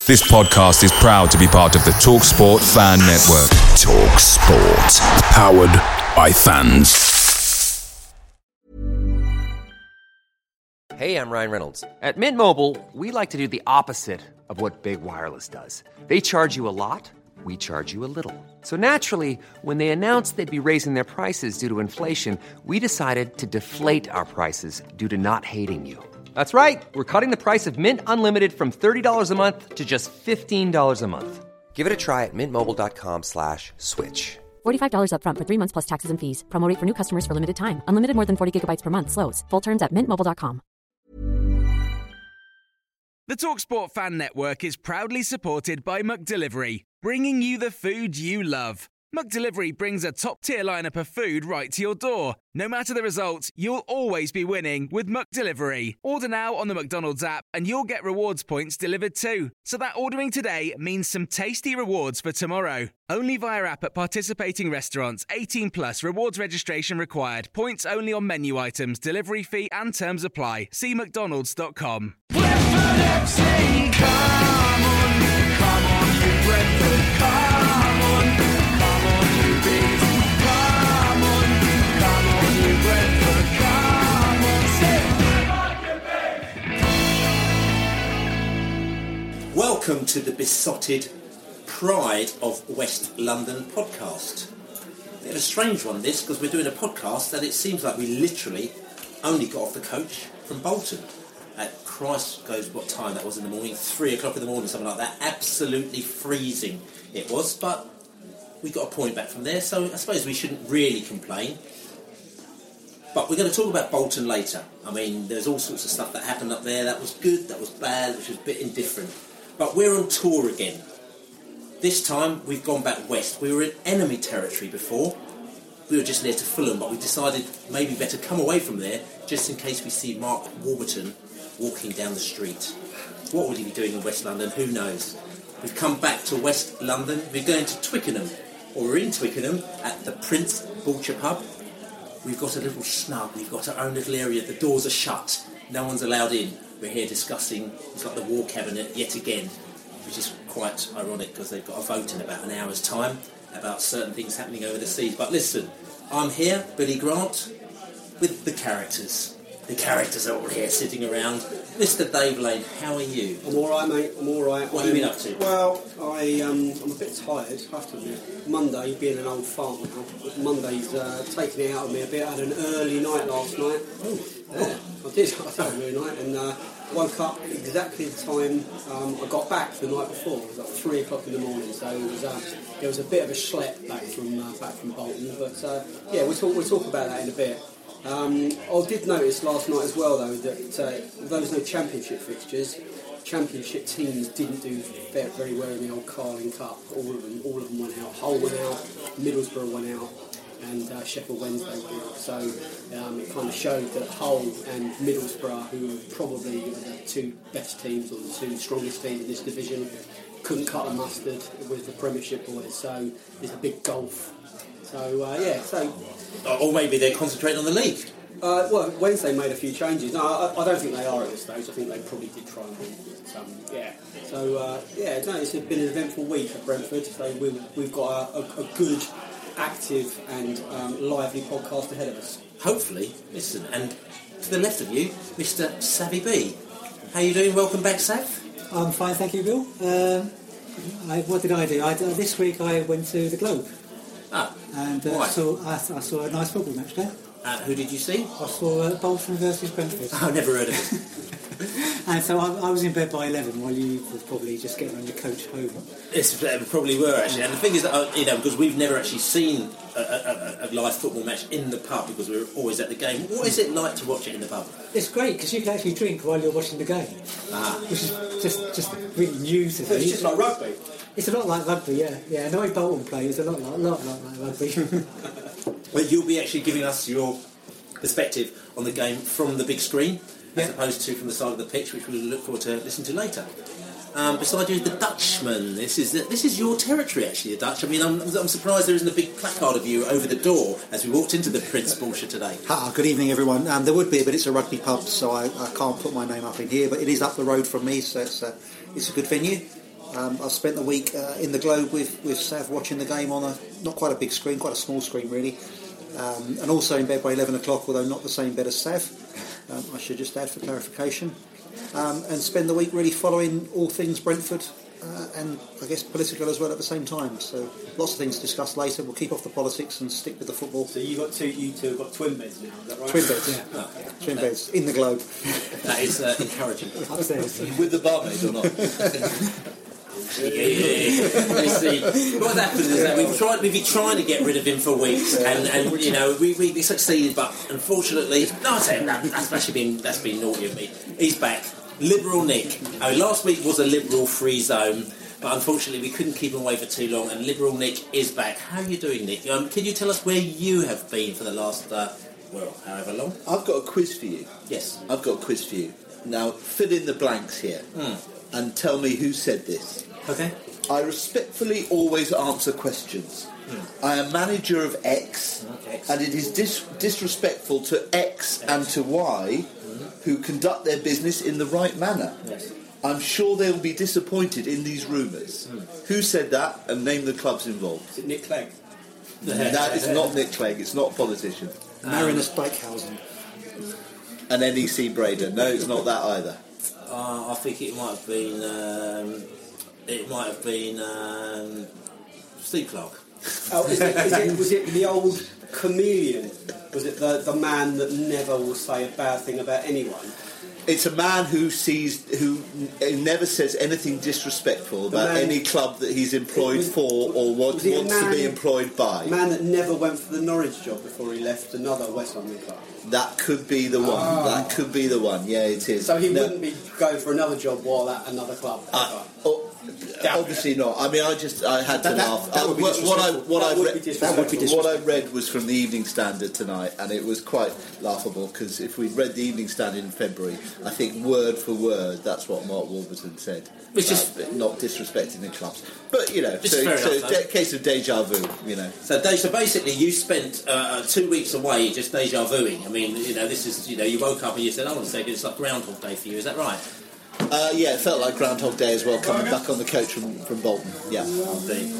This podcast is proud to be part of the TalkSport Fan Network. TalkSport. Powered by fans. Hey, I'm Ryan Reynolds. At Mint Mobile, we like to do the opposite of what Big Wireless does. They charge you a lot, we charge you a little. So naturally, when they announced they'd be raising their prices due to inflation, we decided to deflate our prices due to not hating you. That's right. We're cutting the price of Mint Unlimited from $30 a month to just $15 a month. Give it a try at mintmobile.com/switch. $45 up front for 3 months plus taxes and fees. Promo rate for new customers for limited time. Unlimited more than 40 gigabytes per month. Slows full terms at mintmobile.com. The TalkSport Fan Network is proudly supported by McDelivery, bringing you the food you love. McDelivery brings a top-tier lineup of food right to your door. No matter the result, you'll always be winning with McDelivery. Order now on the McDonald's app and you'll get rewards points delivered too. So that ordering today means some tasty rewards for tomorrow. Only via app at participating restaurants. 18 plus. Rewards registration required. Points only on menu items. Delivery fee and terms apply. See mcdonalds.com. Brentford FC, come on, you Brentford, come on, you Bees, come on, you Brentford, come on, Welcome to the besotted Pride of West London podcast. A bit of a strange one this, because we're doing a podcast that it seems like we literally only got off the coach from Bolton. At Christ goes what time that was in the morning, 3 o'clock in the morning, something like that. Absolutely freezing it was, but we got a point back from there, so I suppose we shouldn't really complain. But we're going to talk about Bolton later. I mean, there's all sorts of stuff that happened up there that was good, that was bad, which was a bit indifferent. But we're on tour again. This time we've gone back west. We were in enemy territory before. We were just near to Fulham, but we decided maybe better come away from there just in case we see Mark Warburton walking down the street. What would he be doing in West London? Who knows? We've come back to West London. We're going to Twickenham, or we're in Twickenham at the Prince Bullcher pub. We've got a little snug. We've got our own little area. The doors are shut. No one's allowed in. We're here discussing, it's like the War Cabinet yet again, which is quite ironic because they've got a vote in about an hour's time about certain things happening over the seas. But listen, I'm here, Billy Grant, with the characters. The characters are all here sitting around. Mr. Dave Lane, how are you? I'm alright, mate. I'm alright. What have you been up to? Well, I'm a bit tired, I have to admit. Monday, being an old fart now, Monday's taken it out of me a bit. I had an early night last night. Oh. Yeah, I did an early night and woke up exactly the time I got back the night before. It was like 3 o'clock in the morning, so it was a bit of a schlep back from Bolton. But yeah, we'll talk about that in a bit. I did notice last night as well, though, that although there's no championship fixtures, championship teams didn't do very well in the old Carling Cup. All of them went out. Hull went out, Middlesbrough went out, and Sheffield Wednesday went out. So it kind of showed that Hull and Middlesbrough, who are probably the two best teams or the two strongest teams in this division, couldn't cut a mustard with the Premiership boys. So there's a big gulf. So Or maybe they're concentrating on the league. Well, Wednesday made a few changes. No, I don't think they are at this stage. I think they probably did try and win. It's been an eventful week at Brentford. So we've got a good, active and lively podcast ahead of us. Hopefully. Listen, and to the left of you, Mr. Savvy B. How you doing? Welcome back, Sav. I'm fine, thank you, Bill. What did I do? This week I went to the Globe. And I saw a nice football match there. Who did you see? I saw Bolton versus Brentford. Oh, never heard of it. And so I was in bed by 11 while you were probably just getting on your coach home. Yes, probably were actually. And the thing is that because we've never actually seen a live football match in the pub because we're always at the game. What is it like to watch it in the pub? It's great because you can actually drink while you're watching the game, which is just really new to me. It's just like rugby. It's a lot like rugby, yeah. Yeah, the way Bolton play is a lot like rugby. But you'll be actually giving us your perspective on the game from the big screen, as opposed to from the side of the pitch, which we'll look forward to listening to later. Beside you, the Dutchman. This is your territory, actually, the Dutch. I mean, I'm surprised there isn't a big placard of you over the door as we walked into the Prince Bullcher today. Good evening, everyone. There would be, but it's a rugby pub, so I can't put my name up in here. But it is up the road from me, so it's a good venue. I've spent the week in the Globe with Sav watching the game on not quite a big screen, quite a small screen really, and also in bed by 11 o'clock, although not the same bed as Sav, I should just add for clarification, and spend the week really following all things Brentford, and I guess political as well at the same time. So lots of things to discuss later. We'll keep off the politics and stick with the football. So you two have got twin beds now, is that right? Twin beds, yeah. Oh, Twin beds in the Globe. That is encouraging. With the barmaid or not? You see, what happens is that we've been trying to get rid of him for weeks, and you know we succeeded, but unfortunately, that's been naughty of me. He's back. Liberal Nick. Last week was a Liberal free zone, but unfortunately we couldn't keep him away for too long, and Liberal Nick is back. How are you doing, Nick? Can you tell us where you have been for the last, however long? I've got a quiz for you. Yes. I've got a quiz for you. Now, fill in the blanks here and tell me who said this. Okay. I respectfully always answer questions. I am manager of X, and it is disrespectful to X and to Y who conduct their business in the right manner. Yes. I'm sure they'll be disappointed in these rumours. Who said that, and name the clubs involved? Is it Nick Clegg? That is not Nick Clegg, it's not a politician. Marinus Dykehausen. And NEC Braden. No, it's not that either. I think it might have been. Steve Clark. Oh, was it the old chameleon? Was it the man that never will say a bad thing about anyone? It's a man who never says anything disrespectful about any club that he's employed for or wants to be employed by. A man that never went for the Norwich job before he left another West London club. That could be the one. That could be the one. Yeah, it is. So he wouldn't be going for another job while at another club. Obviously not. I mean, I had to laugh. What I read was from the Evening Standard tonight, and it was quite laughable because if we'd read the Evening Standard in February, I think word for word, that's what Mark Warburton said. Which is not disrespecting the clubs, but you know, case of deja vu. You know. So basically, you spent 2 weeks away just deja vuing. I mean, you know, this is you woke up and you said, "I want to say it's like Groundhog Day for you." Is that right? Yeah, it felt like Groundhog Day as well, coming back on the coach from Bolton. Yeah. Indeed.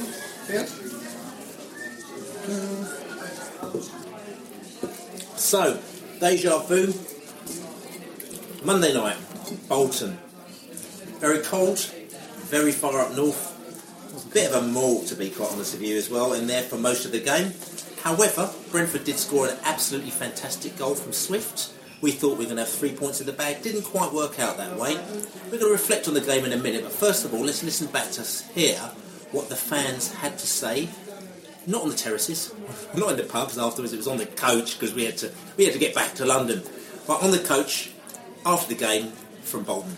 So, deja vu. Monday night, Bolton. Very cold, very far up north. Bit of a maul, to be quite honest with you, as well, in there for most of the game. However, Brentford did score an absolutely fantastic goal from Swift. We thought we were going to have 3 points in the bag. Didn't quite work out that way. We're going to reflect on the game in a minute, but first of all, let's listen back to hear what the fans had to say. Not on the terraces, not in the pubs afterwards. It was on the coach because we had to get back to London. But on the coach after the game from Bolton.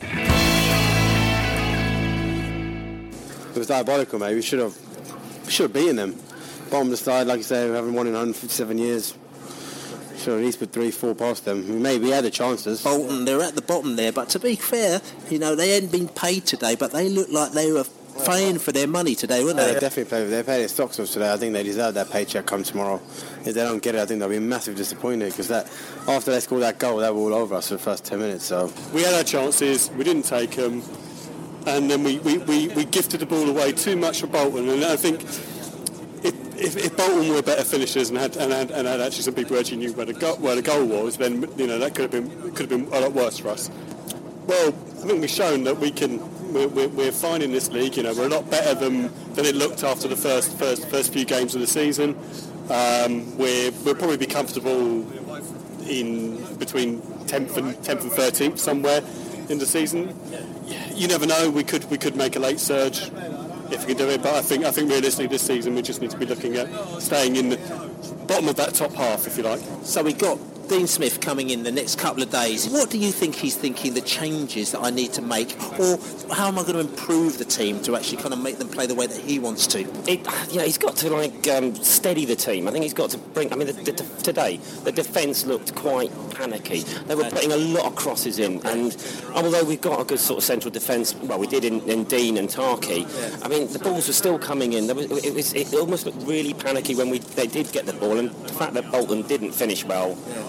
It was diabolical, mate. We should have beaten them. Bottom of the side, like you say, we haven't won in 157 years. Should have at least put 3-4 past them. We had the chances. Bolton, they're at the bottom there, but to be fair, they hadn't been paid today, but they looked like they were paying for their money today, weren't they? They definitely they paid their stocks off today. I think they deserve that paycheck come tomorrow. If they don't get it, I think they'll be massively disappointed because after they scored that goal, they were all over us for the first 10 minutes. So we had our chances, we didn't take them, and then we gifted the ball away too much for Bolton. And I think if Bolton were better finishers and had actually some people who actually knew where the goal was, then that could have been a lot worse for us. Well, I think we've shown that we're fine in this league. We're a lot better than it looked after the first few games of the season. We'll probably be comfortable in between 10th and 13th somewhere in the season. You never know. We could make a late surge if we can do it. But I think realistically this season we just need to be looking at staying in the bottom of that top half, if you like. So we got Dean Smith coming in the next couple of days. What do you think he's thinking, the changes that I need to make, or how am I going to improve the team to actually kind of make them play the way that he wants to? He's got to steady the team. I think he's got to bring. Today the defence looked quite panicky. They were putting a lot of crosses in, and although we've got a good sort of central defence, well, we did in Dean and Tarky. I mean, the balls were still coming in. It almost looked really panicky when they did get the ball, and the fact that Bolton didn't finish well.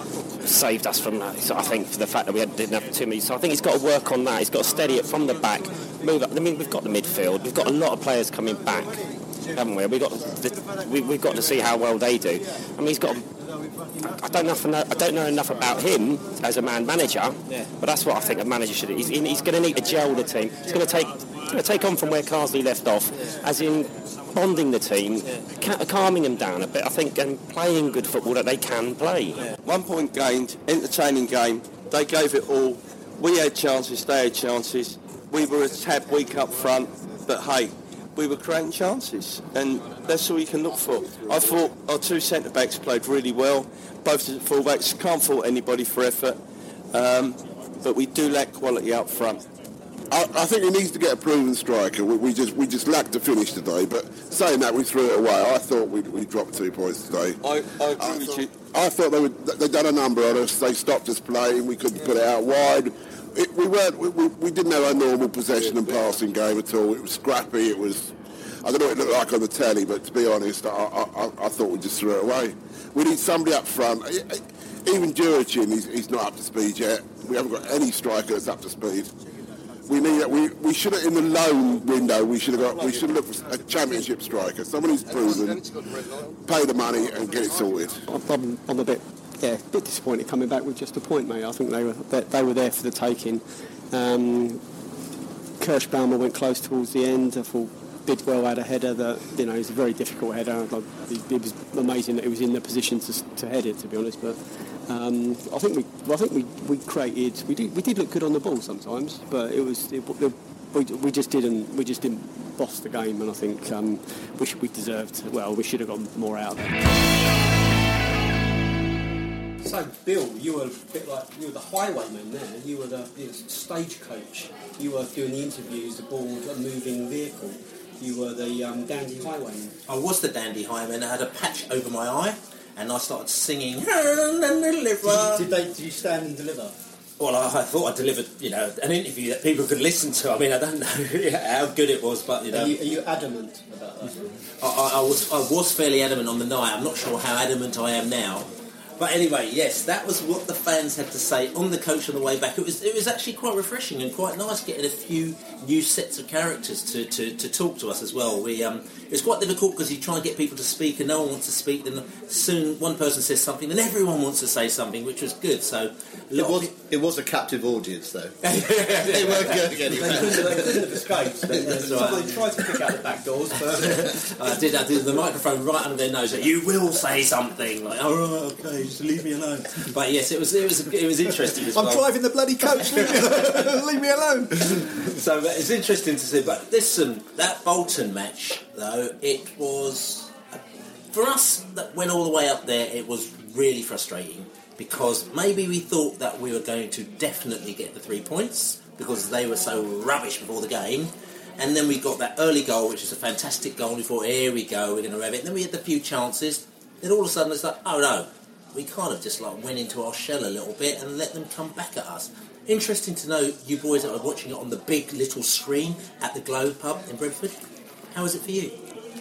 saved us from that. So I think for the fact that we didn't have too many. So I think he's got to work on that. He's got to steady it from the back, move up. I mean, we've got the midfield. We've got a lot of players coming back, haven't we? We've got to see how well they do. I mean, he's got. I don't know enough about him as a manager, but that's what I think a manager should. He's going to need to gel the team. He's going to take on from where Carsley left off, as in bonding the team, calming them down a bit. I think, and playing good football that they can play. 1 point gained, entertaining game. They gave it all. We had chances, they had chances. We were a tad weak up front, but hey, we were creating chances, and that's all you can look for. I thought our two centre-backs played really well. Both the full-backs can't fault anybody for effort, but we do lack quality up front. I think he needs to get a proven striker. We just lacked a finish today, but saying that, we threw it away. I thought we dropped 2 points today. I agree with you. I thought they'd done a number on us. They stopped us playing. We couldn't put it out wide. We didn't have a normal possession and passing game at all. It was scrappy. It was, I don't know what it looked like on the telly, but to be honest, I thought we just threw it away. We need somebody up front. Even Jurichin, he's not up to speed yet. We haven't got any striker that's up to speed. We should have, in the loan window, we should have looked for a championship striker, someone who's proven, pay the money and get it sorted. I'm a bit disappointed coming back with just a point, mate. I think they were there for the taking. Kirschbaumer went close towards the end. I thought Bidwell had a header that, it was a very difficult header. It was amazing that he was in the position to head it, to be honest. But I think we created. We did look good on the ball sometimes, but we just didn't boss the game, and I think we should have got more out of it. So, Bill, you were a bit like, you were the highwayman there. You were the stagecoach. You were doing the interviews aboard a moving vehicle. You were the dandy highwayman. I was the dandy highwayman. I had a patch over my eye, and I started singing. Did you stand and deliver? Well, I thought I delivered, an interview that people could listen to. I mean, I don't know how good it was, but Are you adamant about that? I was fairly adamant on the night. I'm not sure how adamant I am now. But anyway, yes, that was what the fans had to say on the coach on the way back. It was actually quite refreshing and quite nice getting a few new sets of characters to talk to us as well. It was quite difficult because you try and get people to speak and no one wants to speak. Then soon one person says something and everyone wants to say something, which was good. So it was a captive audience, though. They weren't going anywhere. They couldn't have escaped. They tried to pick out the back doors, but I did the microphone right under their nose. Like, you will say something. Like, oh, right, okay, just leave me alone. But yes, it was interesting as well. I'm driving the bloody coach. Leave me alone. So it's interesting to see. But listen, that Bolton match, though, it was for us that went all the way up there. It was really frustrating because maybe we thought that we were going to definitely get the 3 points because they were so rubbish before the game. And then we got that early goal, which was a fantastic goal. We thought, here we go, we're going to have it. And then we had the few chances. Then all of a sudden it's like, oh no, we kind of just went into our shell a little bit and let them come back at us. Interesting to know, you boys that are watching it on the big little screen at the Globe pub in Brentford. How was it for you?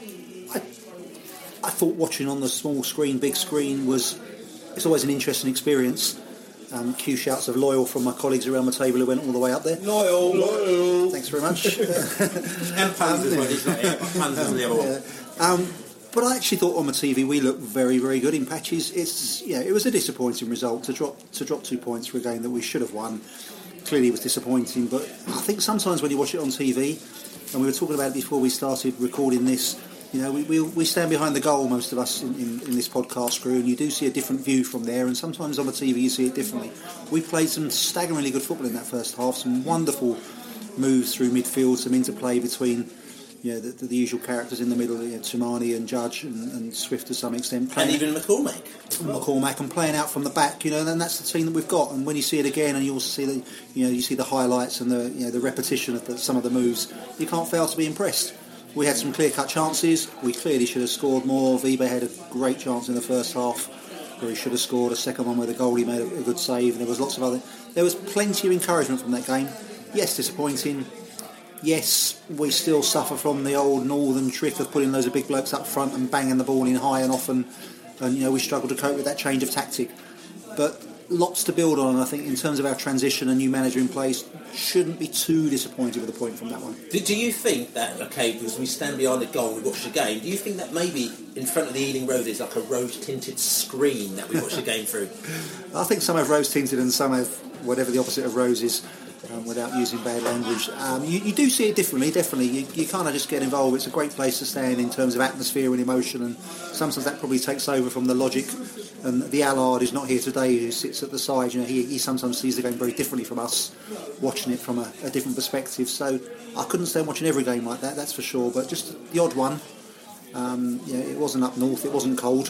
I thought watching on the small screen, big screen it's always an interesting experience. Cue shouts of loyal from my colleagues around the table who went all the way up there. Loyal. Thanks very much. And puns as well. He's not here. Puns is the other one. But I actually thought on the TV we looked very, very good in patches. It was a disappointing result to drop 2 points for a game that we should have won. Clearly, it was disappointing. But I think sometimes when you watch it on TV, and we were talking about it before we started recording this, we stand behind the goal, most of us in this podcast crew, and you do see a different view from there. And sometimes on the TV you see it differently. We played some staggeringly good football in that first half. Some wonderful moves through midfield, some interplay between. The usual characters in the middle, Tumani and Judge and Swift to some extent. And even McCormack. And playing out from the back, and that's the team that we've got. And when you see it again and you also see you see the highlights and the repetition of some of the moves, you can't fail to be impressed. We had some clear-cut chances. We clearly should have scored more. Vibe had a great chance in the first half where he should have scored. A second one where the goalie made a good save. And there was lots of other... There was plenty of encouragement from that game. Yes, disappointing. Yes, we still suffer from the old northern trick of putting loads of big blokes up front and banging the ball in high and often, and we struggle to cope with that change of tactic. But lots to build on. I think in terms of our transition, a new manager in place, shouldn't be too disappointed with the point from that one. Do you think that, okay, because we stand behind the goal and we watch the game, do you think that maybe in front of the Ealing Road is like a rose-tinted screen that we watch the game through? I think some have rose-tinted and some have whatever the opposite of rose is, without using bad language. You do see it differently, definitely. You kind of just get involved. It's a great place to stand in terms of atmosphere and emotion, and sometimes that probably takes over from the logic. And the Allard is not here today, who sits at the side. You know, he sometimes sees the game very differently from us, watching it from a different perspective. So I couldn't stand watching every game like that, that's for sure. But just the odd one. It wasn't up north, it wasn't cold.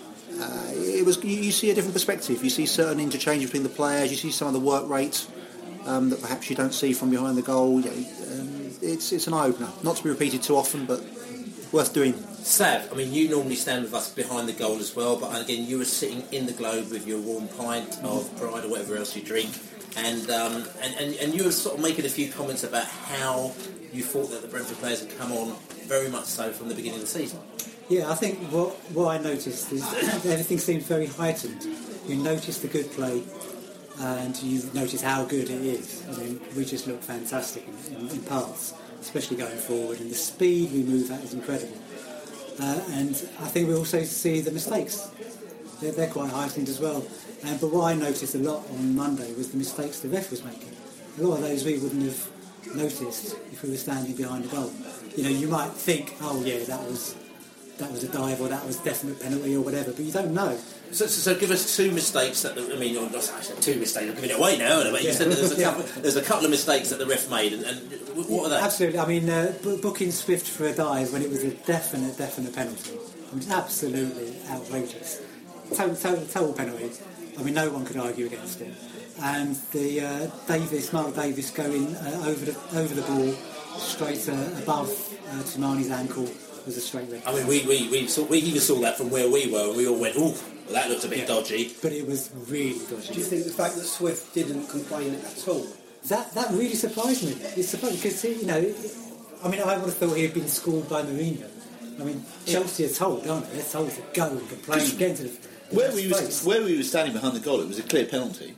It was. You see a different perspective. You see certain interchange between the players. You see some of the work rate that perhaps you don't see from behind the goal. It's an eye-opener. Not to be repeated too often, but worth doing. Sav, I mean, you normally stand with us behind the goal as well, but again, you were sitting in the Globe with your warm pint of Pride or whatever else you drink, and you were sort of making a few comments about how you thought that the Brentford players had come on very much so from the beginning of the season. Yeah, I think what I noticed is everything seemed very heightened. You notice the good play, and you notice how good it is. I mean, we just look fantastic in parts, especially going forward, and the speed we move at is incredible. And I think we also see the mistakes. They're quite heightened as well. But what I noticed a lot on Monday was the mistakes the ref was making. A lot of those we wouldn't have noticed if we were standing behind the goal. You know, you might think, oh yeah, that was a dive or that was definite penalty or whatever, but you don't know. So give us two mistakes that I said two mistakes. I'm giving it away now. You said there's a couple of mistakes that the ref made, and what are they? Absolutely. I mean, booking Swift for a dive when it was a definite penalty. I mean, absolutely outrageous. Total penalty. I mean, no one could argue against it. And the Mark Davis going over the ball straight above Toumani's ankle was a straight red. I mean, we even saw that from where we were, and we all went, "Ooh, well, that looked a bit dodgy." But it was really dodgy. Do you think the fact that Swift didn't complain at all? That really surprised me. It surprised me because I would have thought he had been schooled by Mourinho. I mean, Chelsea are told, aren't they? They're told to go and complain, get into the where we were standing behind the goal, it was a clear penalty.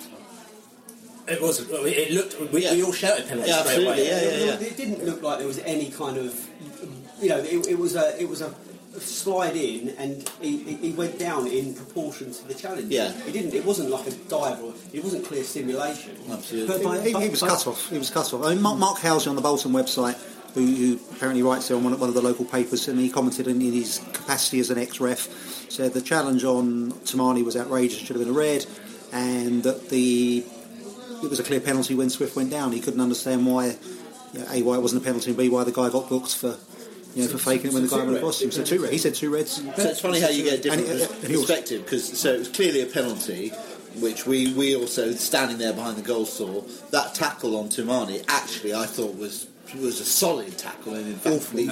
It was. It looked. We all shouted penalty straight away. Yeah. It didn't look like there was any kind of. It was a slide in, and he went down in proportion to the challenge. Yeah. It wasn't like a dive, or it wasn't clear simulation. Absolutely. He was cut off. He was cut off. I mean, Mark Housley on the Bolton website, who apparently writes there on one of the local papers, and he commented in his capacity as an ex-ref, said the challenge on Toumani was outrageous, should have been a red, and that it was a clear penalty when Swift went down. He couldn't understand why, A, why it wasn't a penalty, and B, why the guy got booked for faking it when the guy went across him. So two reds. He said two reds. So it's funny how you get a different perspective, because it was clearly a penalty, which we also, standing there behind the goal, saw. That tackle on Toumani, actually, I thought was a solid tackle, and in fact, Lee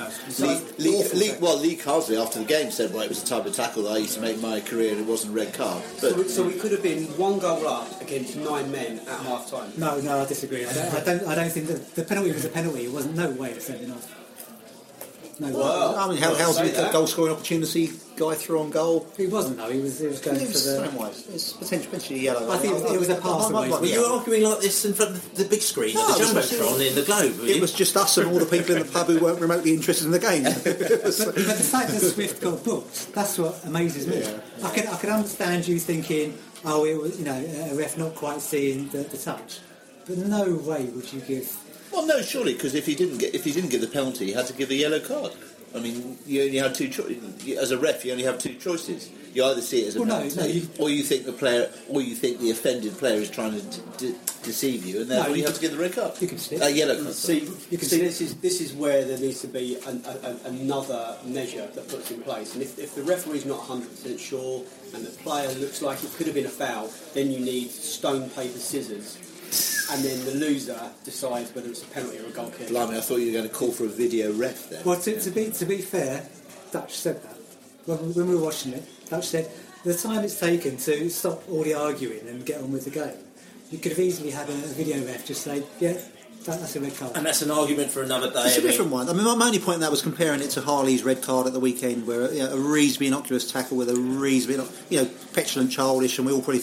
Carsley after the game said, "Well, it was the type of tackle that I used to make my career, and it wasn't a red card." But so we could have been one goal up against 9 men at half time. No, I disagree. I don't think the penalty was a penalty. It wasn't no way of sending off. No. Well, I mean, how's the goal scoring opportunity guy threw on goal? He wasn't though. He was going for the. It's potentially yellow. I think it was a pass away. Were you arguing like this in front of the big screen at the Jumbotron in the Globe? It was just us and all the people in the pub who weren't remotely interested in the game. but the fact that Swift got booked, that's what amazes me. Yeah. I can understand you thinking, oh, it was a ref not quite seeing the touch, but no way would you give. Well, no, surely, because if he didn't get the penalty, he had to give the yellow card. I mean, you only had two choices. As a ref, you only have two choices. You either see it as a penalty, or you think the offended player is trying to deceive you, and therefore you have to give the red card. You can see yellow card. This is where there needs to be another measure that puts in place. And if the referee's not 100% sure, and the player looks like it could have been a foul, then you need stone, paper, scissors. And then the loser decides whether it's a penalty or a goal kick. Blimey, I thought you were going to call for a video ref there. Well, to be fair, Dutch said that. When we were watching it, Dutch said, the time it's taken to stop all the arguing and get on with the game, you could have easily had a video ref just say, yeah, that's a red card. And that's an argument for another day. It's a different one. I mean, my only point in that was comparing it to Harley's red card at the weekend, where a reasonably innocuous tackle with a reasonably, petulant, childish, and we all probably thought,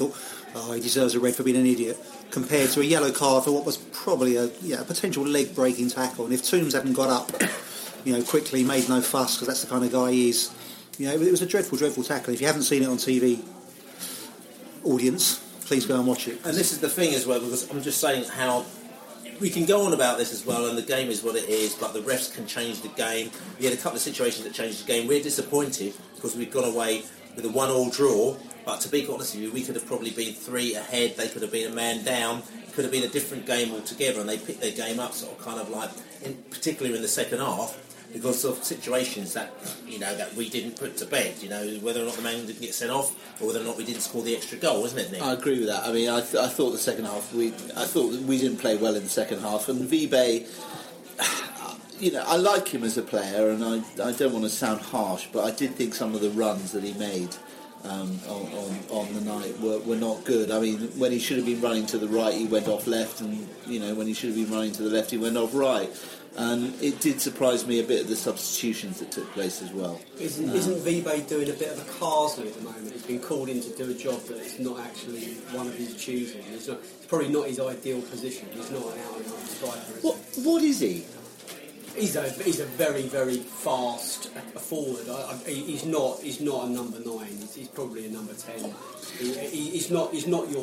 oh, he deserves a red for being an idiot, compared to a yellow card for what was probably a potential leg-breaking tackle. And if Toombs hadn't got up, quickly, made no fuss, because that's the kind of guy he is, it was a dreadful, dreadful tackle. If you haven't seen it on TV, audience, please go and watch it. And this is the thing as well, because I'm just saying how we can go on about this as well, and the game is what it is, but the refs can change the game. We had a couple of situations that changed the game. We're disappointed because we've gone away with a 1-1 draw, but to be honest with you, we could have probably been 3 ahead, they could have been a man down, it could have been a different game altogether, and they picked their game up sort of kind of like, particularly in the second half, because of situations that that we didn't put to bed, whether or not the man didn't get sent off or whether or not we didn't score the extra goal, wasn't it, Nick? I agree with that. I mean, I thought the second half I thought we didn't play well in the second half, and Vibe, I like him as a player, and I don't want to sound harsh, but I did think some of the runs that he made on the night were not good. I mean, when he should have been running to the right, he went off left, and when he should have been running to the left, he went off right. And it did surprise me a bit of the substitutions that took place as well. Isn't Vibe doing a bit of a Carsley at the moment? He's been called in to do a job that is not actually one of his choosing. It's probably not his ideal position. He's not an out-and-out striker. What is he? He's a very, very fast forward. He's not a number 9. He's probably a number 10. He's not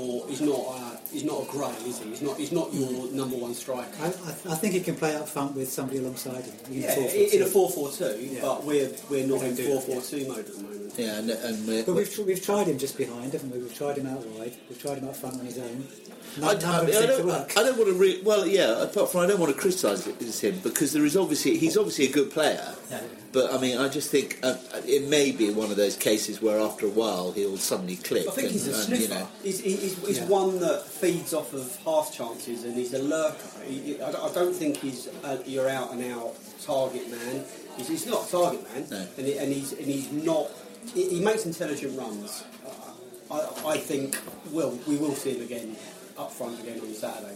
a Gray, is he? He's not your number 1 striker. I think he can play up front with somebody alongside him. In a 4-4-2, but we're not in 4-4-2 mode at the moment. Yeah, but we've tried him just behind, haven't we? We've tried him out wide. We've tried him up front on his own. I don't want to. Apart from I don't want to criticise him because he's obviously a good player. Yeah. But I mean, I just think it may be one of those cases where after a while he'll suddenly click. I think he's a sniffer. He's one that feeds off of half chances, and he's a lurker. I don't think he's your out and out target man. He's not a target man, no. and he's not. He makes intelligent runs. I think we will see him again up front again on Saturday.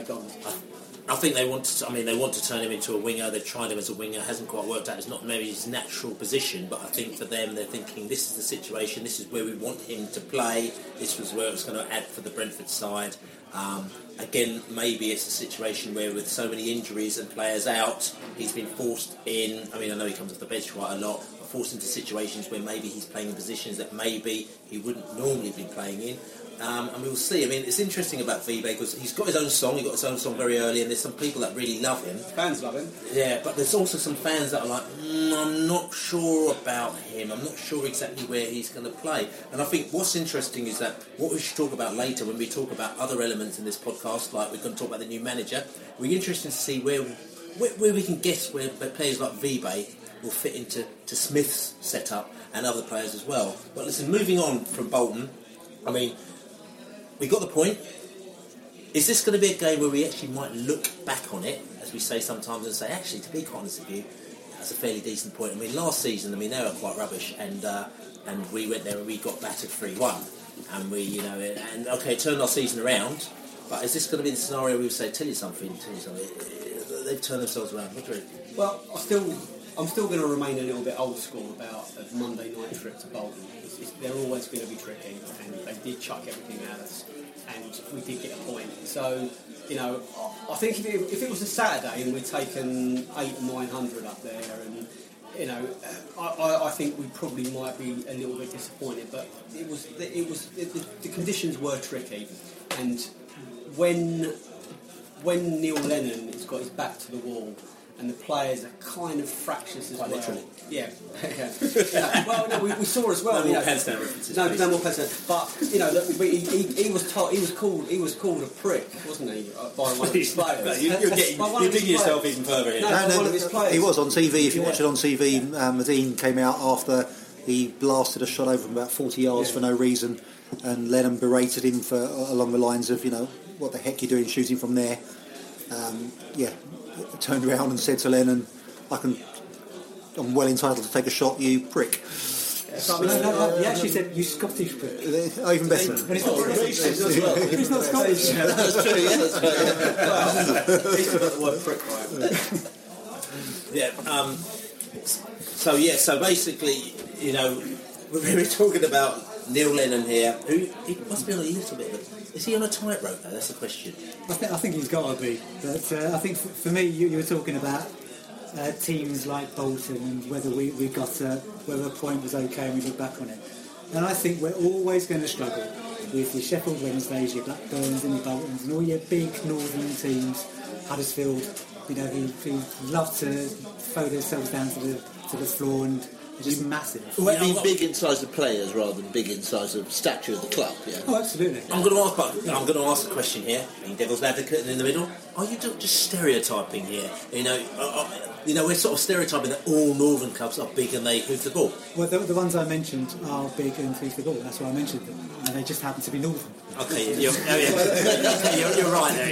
I think they want to turn him into a winger. They've tried him as a winger, hasn't quite worked out. It's not maybe his natural position, but I think for them, they're thinking this is the situation. This is where we want him to play. This was where it's going to add for the Brentford side. Again, maybe it's a situation where with so many injuries and players out, he's been forced in. I mean, I know he comes off the bench quite a lot, but forced into situations where maybe he's playing in positions that maybe he wouldn't normally be playing in. And we'll see. I mean, it's interesting about Vibe because he's got his own song. He got his own song very early, and there's some people that really love him. Fans love him. Yeah, but there's also some fans that are like, I'm not sure about him. I'm not sure exactly where he's going to play. And I think what's interesting is that what we should talk about later when we talk about other elements in this podcast, like we're going to talk about the new manager, we're interested to see where we can guess where players like Vibe will fit into Smith's setup and other players as well. But listen, moving on from Bolton, I mean, we got the point. Is this going to be a game where we actually might look back on it, as we say sometimes, and say, actually, to be quite honest with you, that's a fairly decent point. I mean, last season, they were quite rubbish, and we went there and we got battered 3-1, and we, it turned our season around. But is this going to be the scenario where we say, tell you something, they've turned themselves around? What do you think? Well, I'm still going to remain a little bit old school about a Monday night trip to Bolton. They're always going to be tricky, and they did chuck everything at us, and we did get a point. So, I think if it was a Saturday and we'd taken 800 or 900 up there, and I think we probably might be a little bit disappointed. But the conditions were tricky, and when Neil Lennon has got his back to the wall, and the players are kind of fractious as well. Literally. Yeah. Well, no, we saw as well. No more pants down references. No more pants down. But he was called a prick, wasn't he, by one of his players? You're digging yourself even further here. One of his players. He was on TV. If you watch it on TV, Madine came out after he blasted a shot over from about 40 yards for no reason, and Lennon berated him for along the lines of, what the heck you're doing shooting from there. Turned around and said to Lennon, I'm well entitled to take a shot, you prick. No, he actually said, you Scottish prick. Oh, even better. And he's not racist as well. He's not Scottish. Yeah, that's true, that's right. He's got the word prick right. So basically, we were talking about Neil Lennon here, who he must be on a little bit, but is he on a tightrope though? That's the question. I think he's got to be. But I think for me, you were talking about teams like Bolton and whether we got whether a point was okay and we look back on it. And I think we're always going to struggle with your Sheffield Wednesdays, your Blackburns and your Boltons and all your big northern teams, Huddersfield, who love to throw themselves down to the floor and are just massive. You mean big in size of players rather than big in size of stature of the club? Yeah. Oh, absolutely. I'm going to ask a question here. Being devil's advocate in the middle, are you just stereotyping here? We're sort of stereotyping that all northern clubs are big and they hoof the ball. Well, the ones I mentioned are big and hoof the ball. That's why I mentioned them, and they just happen to be northern. Okay, you're right there.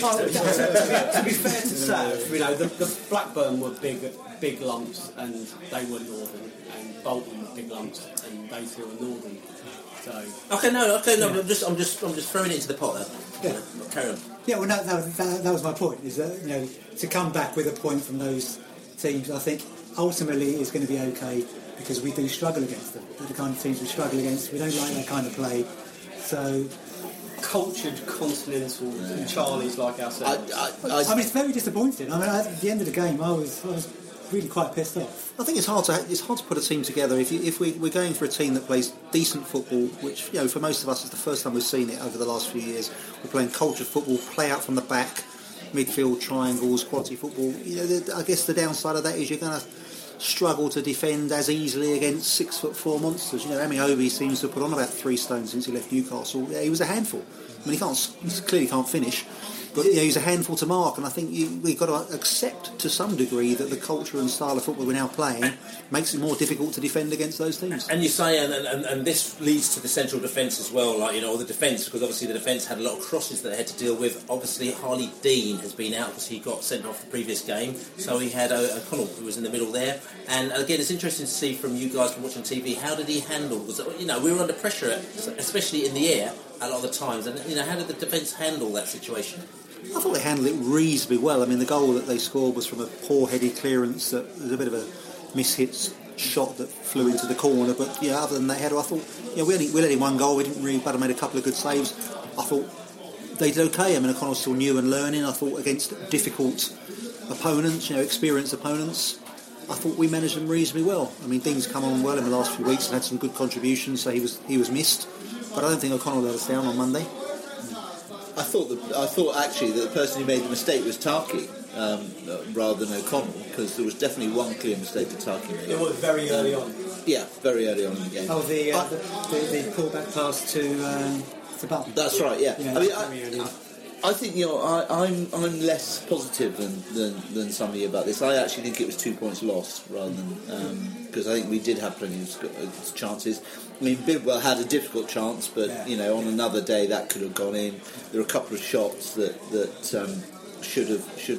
To be fair to Sav, the Blackburn were big lumps and they were northern, and Bolton were big lumps and they too were northern. So no. I'm just throwing it into the pot there. Yeah. Carry on. Yeah, well, that was my point. Is that to come back with a point from those teams, I think ultimately is going to be okay because we do struggle against them. They're the kind of teams we struggle against. We don't like that kind of play. So cultured continental Charlies like ourselves. I mean, it's very disappointing. I mean, at the end of the game, I was really quite pissed off. I think it's hard to put a team together if we're going for a team that plays decent football, which for most of us is the first time we've seen it over the last few years. We're playing cultured football, play out from the back, midfield triangles, quality football. I guess the downside of that is you're going to struggle to defend as easily against 6'4" monsters. Emi Obi seems to have put on about 3 stones since he left Newcastle. Yeah, he was a handful. I mean, he clearly can't finish. But he's a handful to mark, and I think we've got to accept to some degree that the culture and style of football we're now playing makes it more difficult to defend against those teams. And you say, and this leads to the central defence as well, or the defence, because obviously the defence had a lot of crosses that they had to deal with. Obviously, Harley Dean has been out because he got sent off the previous game, so he had O'Connell who was in the middle there. And again, it's interesting to see from you guys from watching TV, how did he handle? Because we were under pressure, especially in the air, a lot of the times. And how did the defence handle that situation? I thought they handled it reasonably well. I mean, the goal that they scored was from a poor-headed clearance. That was a bit of a mishit shot that flew into the corner. But other than that header, I thought we let in one goal. We didn't really, but I made a couple of good saves. I thought they did okay. I mean, O'Connell's still new and learning. I thought against difficult opponents, experienced opponents, I thought we managed them reasonably well. I mean, Dean's come on well in the last few weeks and had some good contributions, so he was missed. But I don't think O'Connell let us down on Monday. I thought actually that the person who made the mistake was Tarky rather than O'Connell, because there was definitely one clear mistake that Tarky made. It was very early on. Yeah, very early on in the game. Oh, the pullback pass to Button. That's right. Yeah. I think I'm less positive than some of you about this. I actually think it was 2 points lost rather than because I think we did have plenty of chances. I mean, Bidwell had a difficult chance, but on another day that could have gone in. There were a couple of shots that should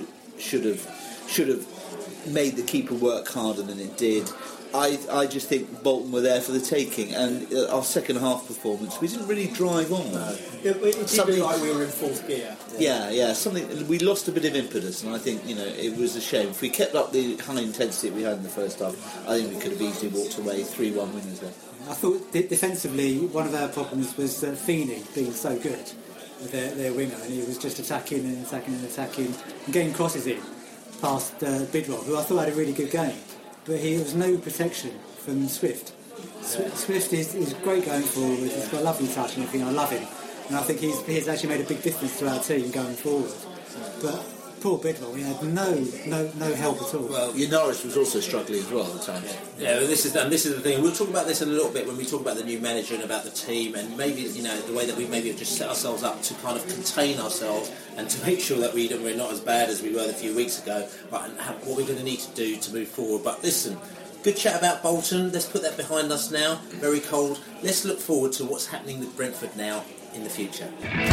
have made the keeper work harder than it did. I just think Bolton were there for the taking, and our second half performance, we didn't really drive on. It did look like we were in fourth gear. Yeah. Something we lost a bit of impetus, and I think it was a shame. If we kept up the high intensity we had in the first half, I think we could have easily walked away 3-1 winners there. I thought defensively, one of our problems was Feeney being so good, their winger, and he was just attacking and getting crosses in past Bidwell, who I thought had a really good game. But there was no protection from Swift. Swift is great going forward. He's got a lovely touch and everything. I love him, and I think he's actually made a big difference to our team going forward. But poor Bidwell, he had no help at all. Well, Norris was also struggling as well at the time. Yeah, this is the thing. We'll talk about this in a little bit when we talk about the new manager and about the team, and maybe the way that we maybe have just set ourselves up to kind of contain ourselves and to make sure that we're not as bad as we were a few weeks ago, but what we're going to need to do to move forward. But listen, good chat about Bolton. Let's put that behind us now. Very cold. Let's look forward to what's happening with Brentford now in the future.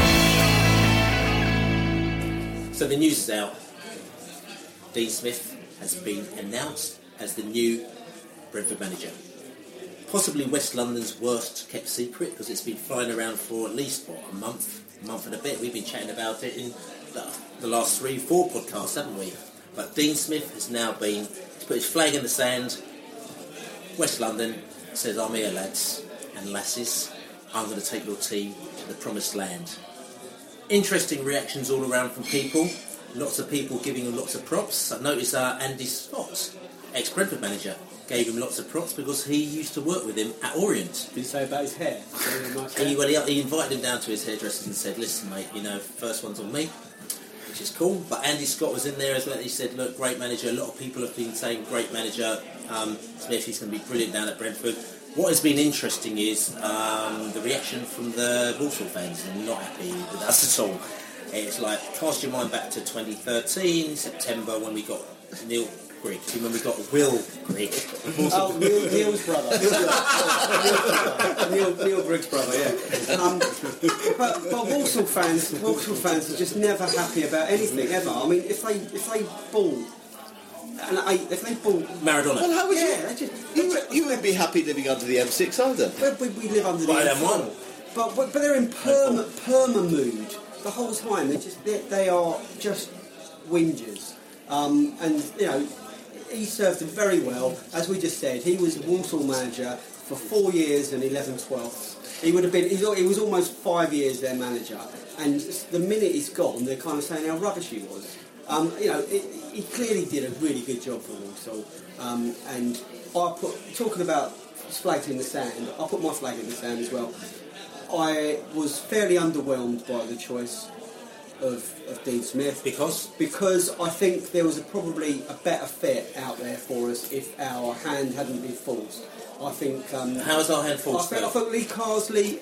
So the news is out. Dean Smith has been announced as the new Brentford manager. Possibly West London's worst kept secret, because it's been flying around for at least a month and a bit. We've been chatting about it in the last 3-4 podcasts, haven't we? But Dean Smith has now been to put his flag in the sand. West London says, "I'm here, lads and lasses. I'm going to take your team to the promised land. Interesting reactions all around from people. Lots of people giving him lots of props. I noticed Andy Scott, ex-Brentford manager, gave him lots of props because he used to work with him at Orient. Did he say about his hair? He invited him down to his hairdresser and said, listen mate, first one's on me, which is cool. But Andy Scott was in there as well. He said, look, great manager. A lot of people have been saying great manager. Smith, he's going to be brilliant down at Brentford. What has been interesting is the reaction from the Walsall fans. They're not happy with us at all. It's like, cast your mind back to 2013, September, when we got Neil Grigg. When we got Will Grigg. Neil's brother. Neil Grigg's brother, yeah. But Walsall fans are just never happy about anything ever. I mean, if they bought Maradona. Well, how would you would be happy living under the M6 either. We live under the M1. But they're in perma mood the whole time. They are just whingers. And he served them very well. As we just said, he was Walsall manager for 4 years and 11/12. He would have been. He was almost 5 years their manager. And the minute he's gone, they're kind of saying how rubbish he was. He clearly did a really good job for Walsall. And talking about flags in the sand, I put my flag in the sand as well. I was fairly underwhelmed by the choice of Dean Smith because I think there was probably a better fit out there for us if our hand hadn't been forced. I think. How is our hand forced? I think Lee Carsley.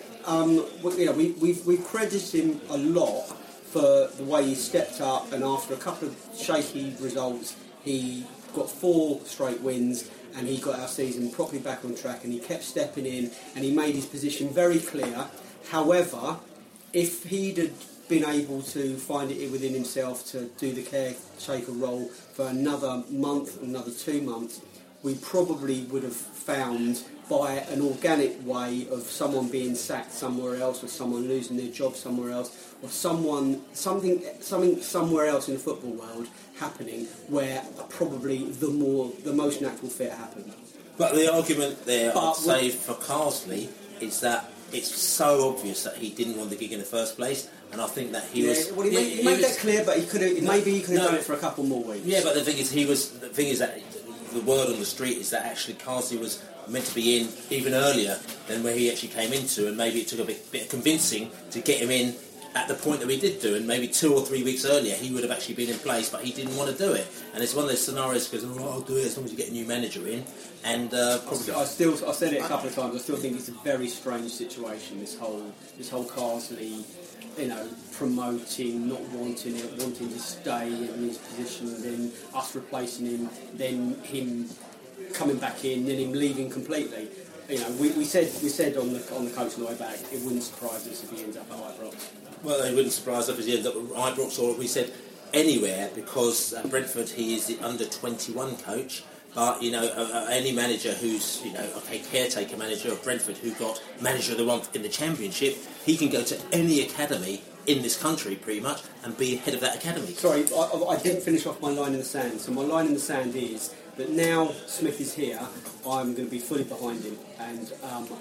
We've credited him a lot for the way he stepped up, and after a couple of shaky results, he got 4 straight wins. And he got our season properly back on track, and he kept stepping in, and he made his position very clear. However, if he'd have been able to find it within himself to do the caretaker role for another month, another 2 months, we probably would have found, by an organic way of someone being sacked somewhere else, or someone losing their job somewhere else, or something somewhere else in the football world happening where probably the most natural fit happened. But the argument there, I'd say, for Carsley is that it's so obvious that he didn't want the gig in the first place, and I think that he was. Well, he made that clear, but he could have. Maybe he could have done it for a couple more weeks. Yeah, but the thing is that the word on the street is that actually Carsley was meant to be in even earlier than where he actually came into, and maybe it took a bit of convincing to get him in at the point that we did do, and maybe 2 or 3 weeks earlier he would have actually been in place, but he didn't want to do it. And it's one of those scenarios because I'll do it as long as you get a new manager in. And probably I've said it a couple of times. I still think it's a very strange situation. This whole Carsley, promoting, not wanting it, wanting to stay in his position, then us replacing him, then him coming back in, then him leaving completely. We said on the coach on the way back, it wouldn't surprise us if he ends up at Ibrox. Well, it wouldn't surprise us if he ends up at Ibrox, or we said anywhere, because at Brentford he is the under-21 coach. But any manager who's a caretaker manager of Brentford who got manager of the month in the Championship, he can go to any academy in this country pretty much and be head of that academy. Sorry, I didn't finish off my line in the sand. So my line in the sand is that now Smith is here, I'm going to be fully behind him, and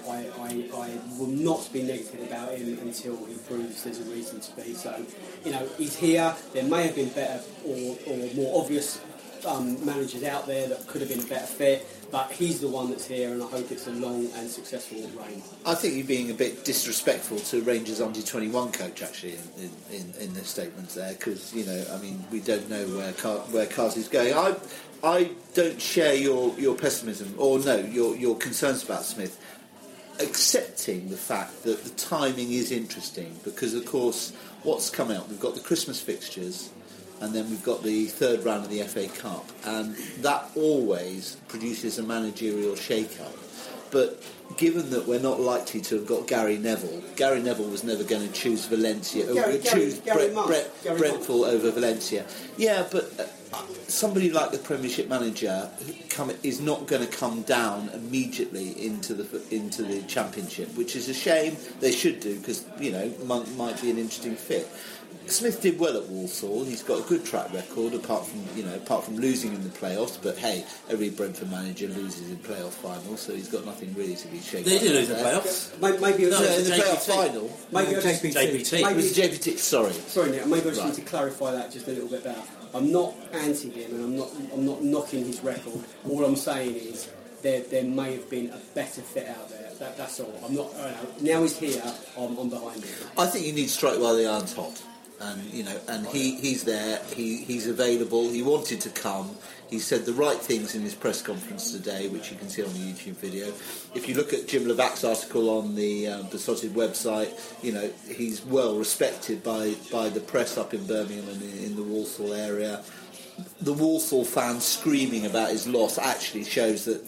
I will not be negative about him until he proves there's a reason to be. So, he's here. There may have been better or more obvious managers out there that could have been a better fit, but he's the one that's here, and I hope it's a long and successful reign. I think you're being a bit disrespectful to Rangers under-21 coach actually in the statements there, because we don't know where Carsley's going. I don't share your pessimism or your concerns about Smith, accepting the fact that the timing is interesting because of course what's come out, we've got the Christmas fixtures. And then we've got the third round of the FA Cup, and that always produces a managerial shake-up. But given that we're not likely to have got Gary Neville was never going to choose Valencia, Brentford over Valencia. Yeah, but somebody like the Premiership manager is not going to come down immediately into the Championship, which is a shame. They should do because might be an interesting fit. Smith did well at Walsall. He's got a good track record, apart from losing in the playoffs. But hey, every Brentford manager loses in playoff finals, so he's got nothing really to be shaken. They did lose in the playoffs. Maybe in the playoff final. Maybe JPT. It was JPT. Sorry, Nick. Maybe I just need to clarify that just a little bit better. I'm not anti him, and I'm not knocking his record. All I'm saying is there may have been a better fit out there. That's all. I'm not. Now he's here. I'm behind him. I think you need to strike while the iron's hot, and he's there. He's available. He wanted to come. He said the right things in his press conference today, which you can see on the YouTube video. If you look at Jim Levack's article on the Besotted website, he's well respected by the press up in Birmingham and in the Walsall area. The Walsall fans screaming about his loss actually shows that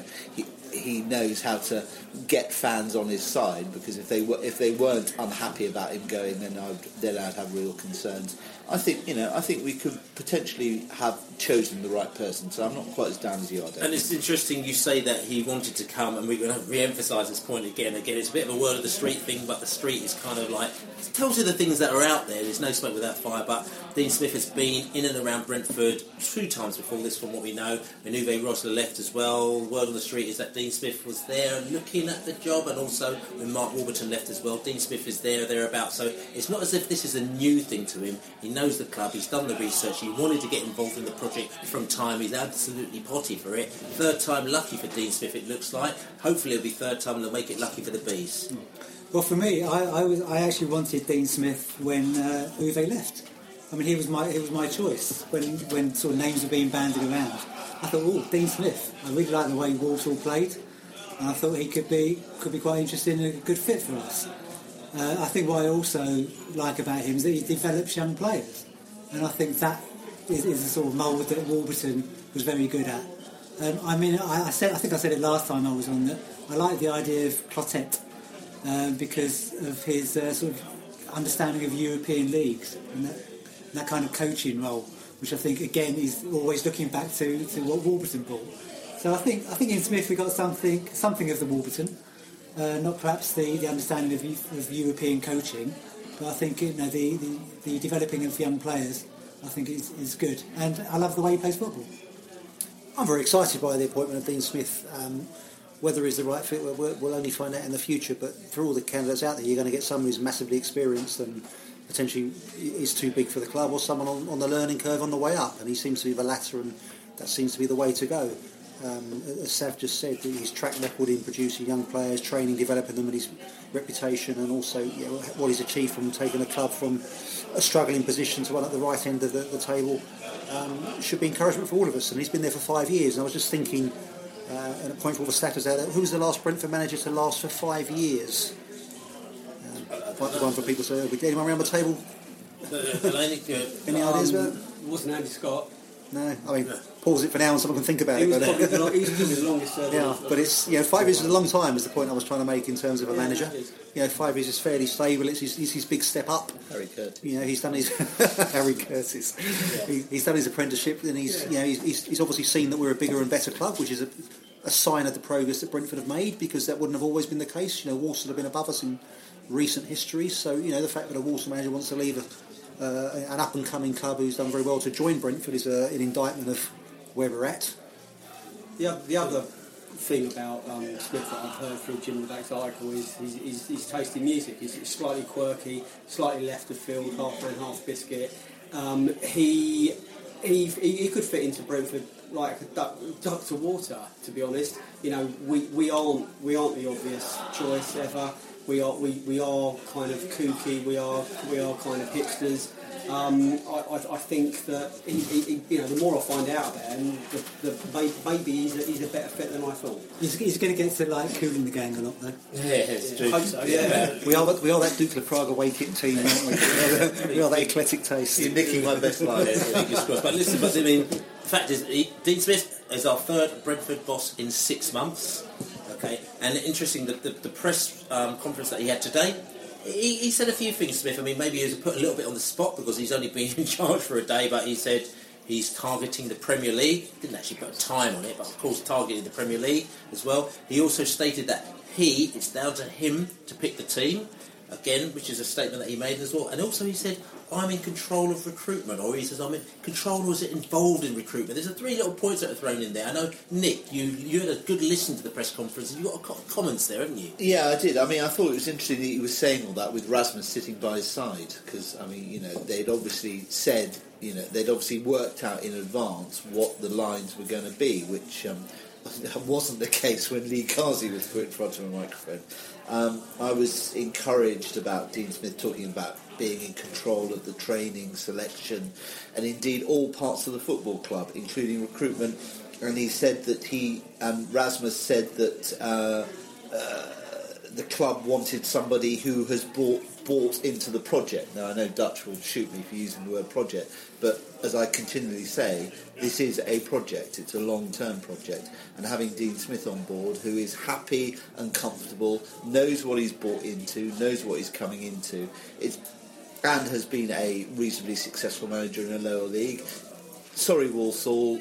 he knows how to get fans on his side, because if they weren't unhappy about him going, then I'd have real concerns. I think we could potentially have chosen the right person, so I'm not quite as down as you are, David. And it's interesting you say that he wanted to come, and we're going to re-emphasise this point again. It's a bit of a word of the street thing, but the street is kind of like, it tells you the things that are out there. There's no smoke without fire, but Dean Smith has been in and around Brentford 2 times before this, from what we know. Uwe Rosler left as well. The word on the street is that Dean Smith was there looking at the job, and also when Mark Warburton left as well, Dean Smith is thereabouts. So it's not as if this is a new thing to him. He knows the club, he's done the research, he wanted to get involved in the project from time. He's absolutely potty for it. 3rd time lucky for Dean Smith, it looks like. Hopefully it'll be 3rd time and they'll make it lucky for the Bees. Well, for me, I actually wanted Dean Smith when Uwe left. I mean, he was my choice when sort of names were being bandied around. I thought, Dean Smith. I really like the way Walsall played, and I thought he could be quite interesting and a good fit for us. I think what I also like about him is that he develops young players, and I think that is a sort of mould that Warburton was very good at. I think I said it last time I was on, that I like the idea of Clotet because of his sort of understanding of European leagues and that kind of coaching role, which I think again is always looking back to what Warburton brought. So I think in Smith we got something of the Warburton, not perhaps the understanding of European coaching, but I think the developing of young players I think is good, and I love the way he plays football. I'm very excited by the appointment of Dean Smith. Whether he's the right fit, we'll only find out in the future, but for all the candidates out there, you're going to get someone who's massively experienced and potentially is too big for the club, or someone on the learning curve on the way up, and he seems to be the latter, and that seems to be the way to go. As Sav just said, his track record in producing young players, training, developing them, and his reputation, and also what he's achieved from taking a club from a struggling position to one at the right end of the table should be encouragement for all of us. And he's been there for 5 years, and I was just thinking, and a point for all the statters out there, who's the last Brentford manager to last for 5 years? One for people to say, anyone around the table? Any ideas about it? Wasn't Andy Scott? No, I mean, pause it for now and someone can think about it. He's probably the longest serving. Yeah, but it's 5 years is a long time. Is the point I was trying to make in terms of a manager. 5 years is fairly stable. It's his big step up. Harry Curtis. He's done his Harry Curtis. He's done his apprenticeship, and he's obviously seen that we're a bigger and better club, which is a sign of the progress that Brentford have made, because that wouldn't have always been the case. Walsall have been above us in recent history, so the fact that a Walsall manager wants to leave an up-and-coming club who's done very well to join Brentford is an indictment of where we're at. The other thing about Smith that I've heard through Jim Levack's article is his taste in music. He's slightly quirky, slightly left of field, half man, half biscuit. He could fit into Brentford like a duck to water, to be honest. We aren't the obvious choice ever. We are kind of kooky. We are kind of hipsters. I think that the more I find out about him, maybe he's a better fit than I thought. He's going to get to like cooling the gang a lot, though. Yeah, it's true. I hope so, yeah. We are that Dukla Prague away kit team, aren't we? We are that eclectic taste. You're nicking my best line. But listen, the fact is, Dean Smith is our 3rd Brentford boss in 6 months. Okay, and interesting that the press conference that he had today, he said a few things, Smith. I mean, maybe he was put a little bit on the spot because he's only been in charge for a day, but he said he's targeting the Premier League. Didn't actually put a time on it, but of course targeting the Premier League as well. He also stated that it's down to him to pick the team. again, which is a statement that he made as well. And also he said, I'm in control of recruitment, or he says, I'm in control, or is it involved in recruitment? There's 3 little points that are thrown in there. I know, Nick, you had a good listen to the press conference, and you got comments there, haven't you? Yeah, I did. I mean, I thought it was interesting that he was saying all that with Rasmus sitting by his side, because, I mean, they'd obviously said, they'd obviously worked out in advance what the lines were going to be, which wasn't the case when Lee Ghazi was put in front of a microphone. I was encouraged about Dean Smith talking about being in control of the training, selection, and indeed all parts of the football club, including recruitment. And he said that Rasmus said that the club wanted somebody who has bought into the project. Now, I know Dutch will shoot me for using the word project, but as I continually say, this is a project. It's a long-term project. And having Dean Smith on board, who is happy and comfortable, knows what he's bought into, knows what he's coming into, and has been a reasonably successful manager in a lower league. Sorry, Walsall,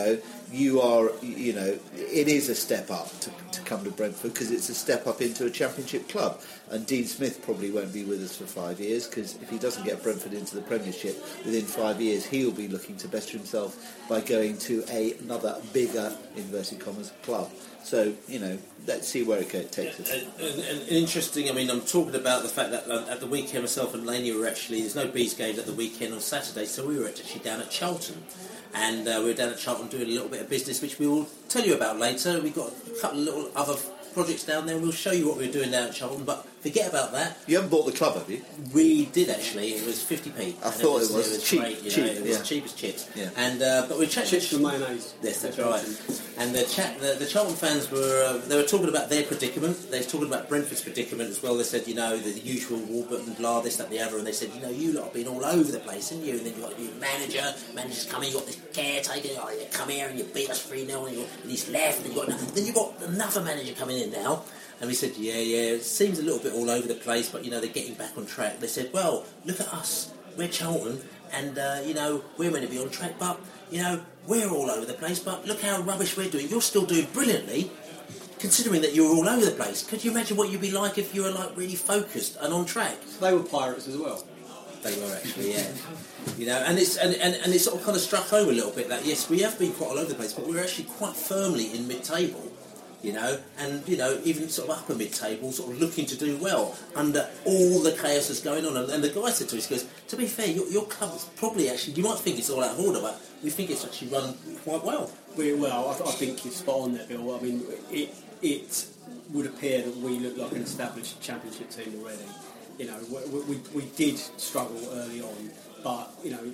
it is a step up to come to Brentford, because it's a step up into a championship club. And Dean Smith probably won't be with us for 5 years, because if he doesn't get Brentford into the Premiership within 5 years, he'll be looking to better himself by going to another bigger, inverted commas, club. So, let's see where it takes us. And interesting, I mean, I'm talking about the fact that at the weekend, myself and Laney were actually, there's no Bees games at the weekend on Saturday, so we were actually down at Charlton. And we were down at Charlton doing a little bit of business, which we will tell you about later. We've got a couple of little other projects down there, and we'll show you what we were doing down at Charlton, but forget about that. You haven't bought the club, have you? We did, actually. It was 50p. I thought it was cheap. It was cheap as chips. Yeah. And but we chatted... Chips and mayonnaise. Yes, that's right. And the Charlton fans were talking about their predicament. They were talking about Brentford's predicament as well. They said, the usual Warburton, blah, this, that, the other, and they said, you lot have been all over the place, haven't you? And then you've got a new manager's coming, you've got this caretaker, you come here and you beat us 3-0, and he's left, and you've got another manager coming in now. And we said, yeah, it seems a little bit all over the place, but, they're getting back on track. They said, well, look at us, we're Charlton, and, we're meant to be on track, but, we're all over the place, but look how rubbish we're doing. You're still doing brilliantly, considering that you're all over the place. Could you imagine what you'd be like if you were, really focused and on track? They were pirates as well. They were actually, yeah. And it sort of kind of struck home a little bit that, yes, we have been quite all over the place, but we're actually quite firmly in mid-table. And even sort of upper mid-table, sort of looking to do well under all the chaos that's going on. And the guy said to us, he goes, to be fair, your club's probably actually, you might think it's all out of order, but we think it's actually run quite well. I think you're spot on there, Bill. I mean, it would appear that we look like an established championship team already. We did struggle early on, but,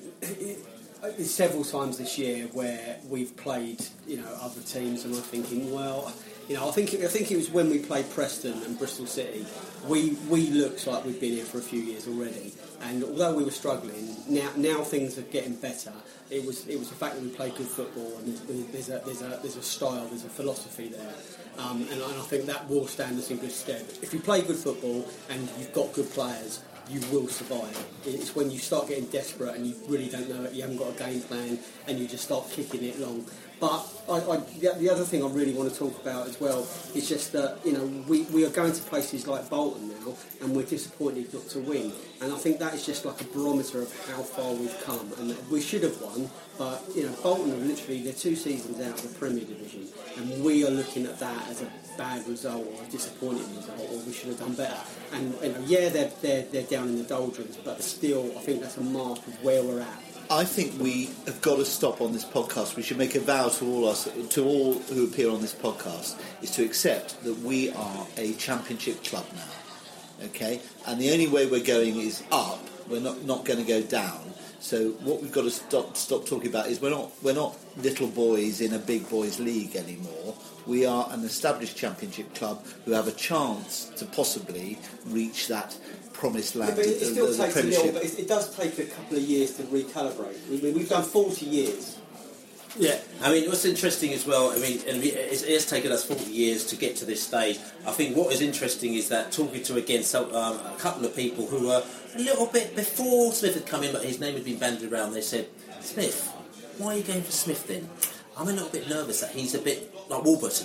several times this year where we've played, other teams, and I'm thinking, well, I think it was when we played Preston and Bristol City. We looked like we'd been here for a few years already, and although we were struggling, now things are getting better. It was the fact that we played good football, and there's a style, there's a philosophy there, and I think that will stand us in good stead. If you play good football and you've got good players, you will survive. It's when you start getting desperate and you really don't know it, you haven't got a game plan, and you just start kicking it long. But the other thing I really want to talk about as well is just that, we are going to places like Bolton now, and we're disappointed not to win. And I think that is just like a barometer of how far we've come. And we should have won, but, Bolton are literally, they're 2 seasons out of the Premier Division, and we are looking at that as a bad result or a disappointing result, or we should have done better. And they're down in the doldrums, but still, I think that's a mark of where we're at. I think we have got to stop on this podcast. We should make a vow to all who appear on this podcast, is to accept that we are a championship club now. Okay, and the only way we're going is up. We're not going to go down. So what we've got to stop talking about is we're not little boys in a big boys league anymore. We are an established championship club who have a chance to possibly reach that promised land. Yeah, but it still takes a little, but it does take a couple of years to recalibrate. We've done 40 years. Yeah, I mean, what's interesting as well, it has taken us 40 years to get to this stage. I think what is interesting is that talking to, again, a couple of people who were a little bit before Smith had come in, but his name had been bandied around, they said, Smith, why are you going for Smith then? I'm a little bit nervous that he's a bit like Warburton.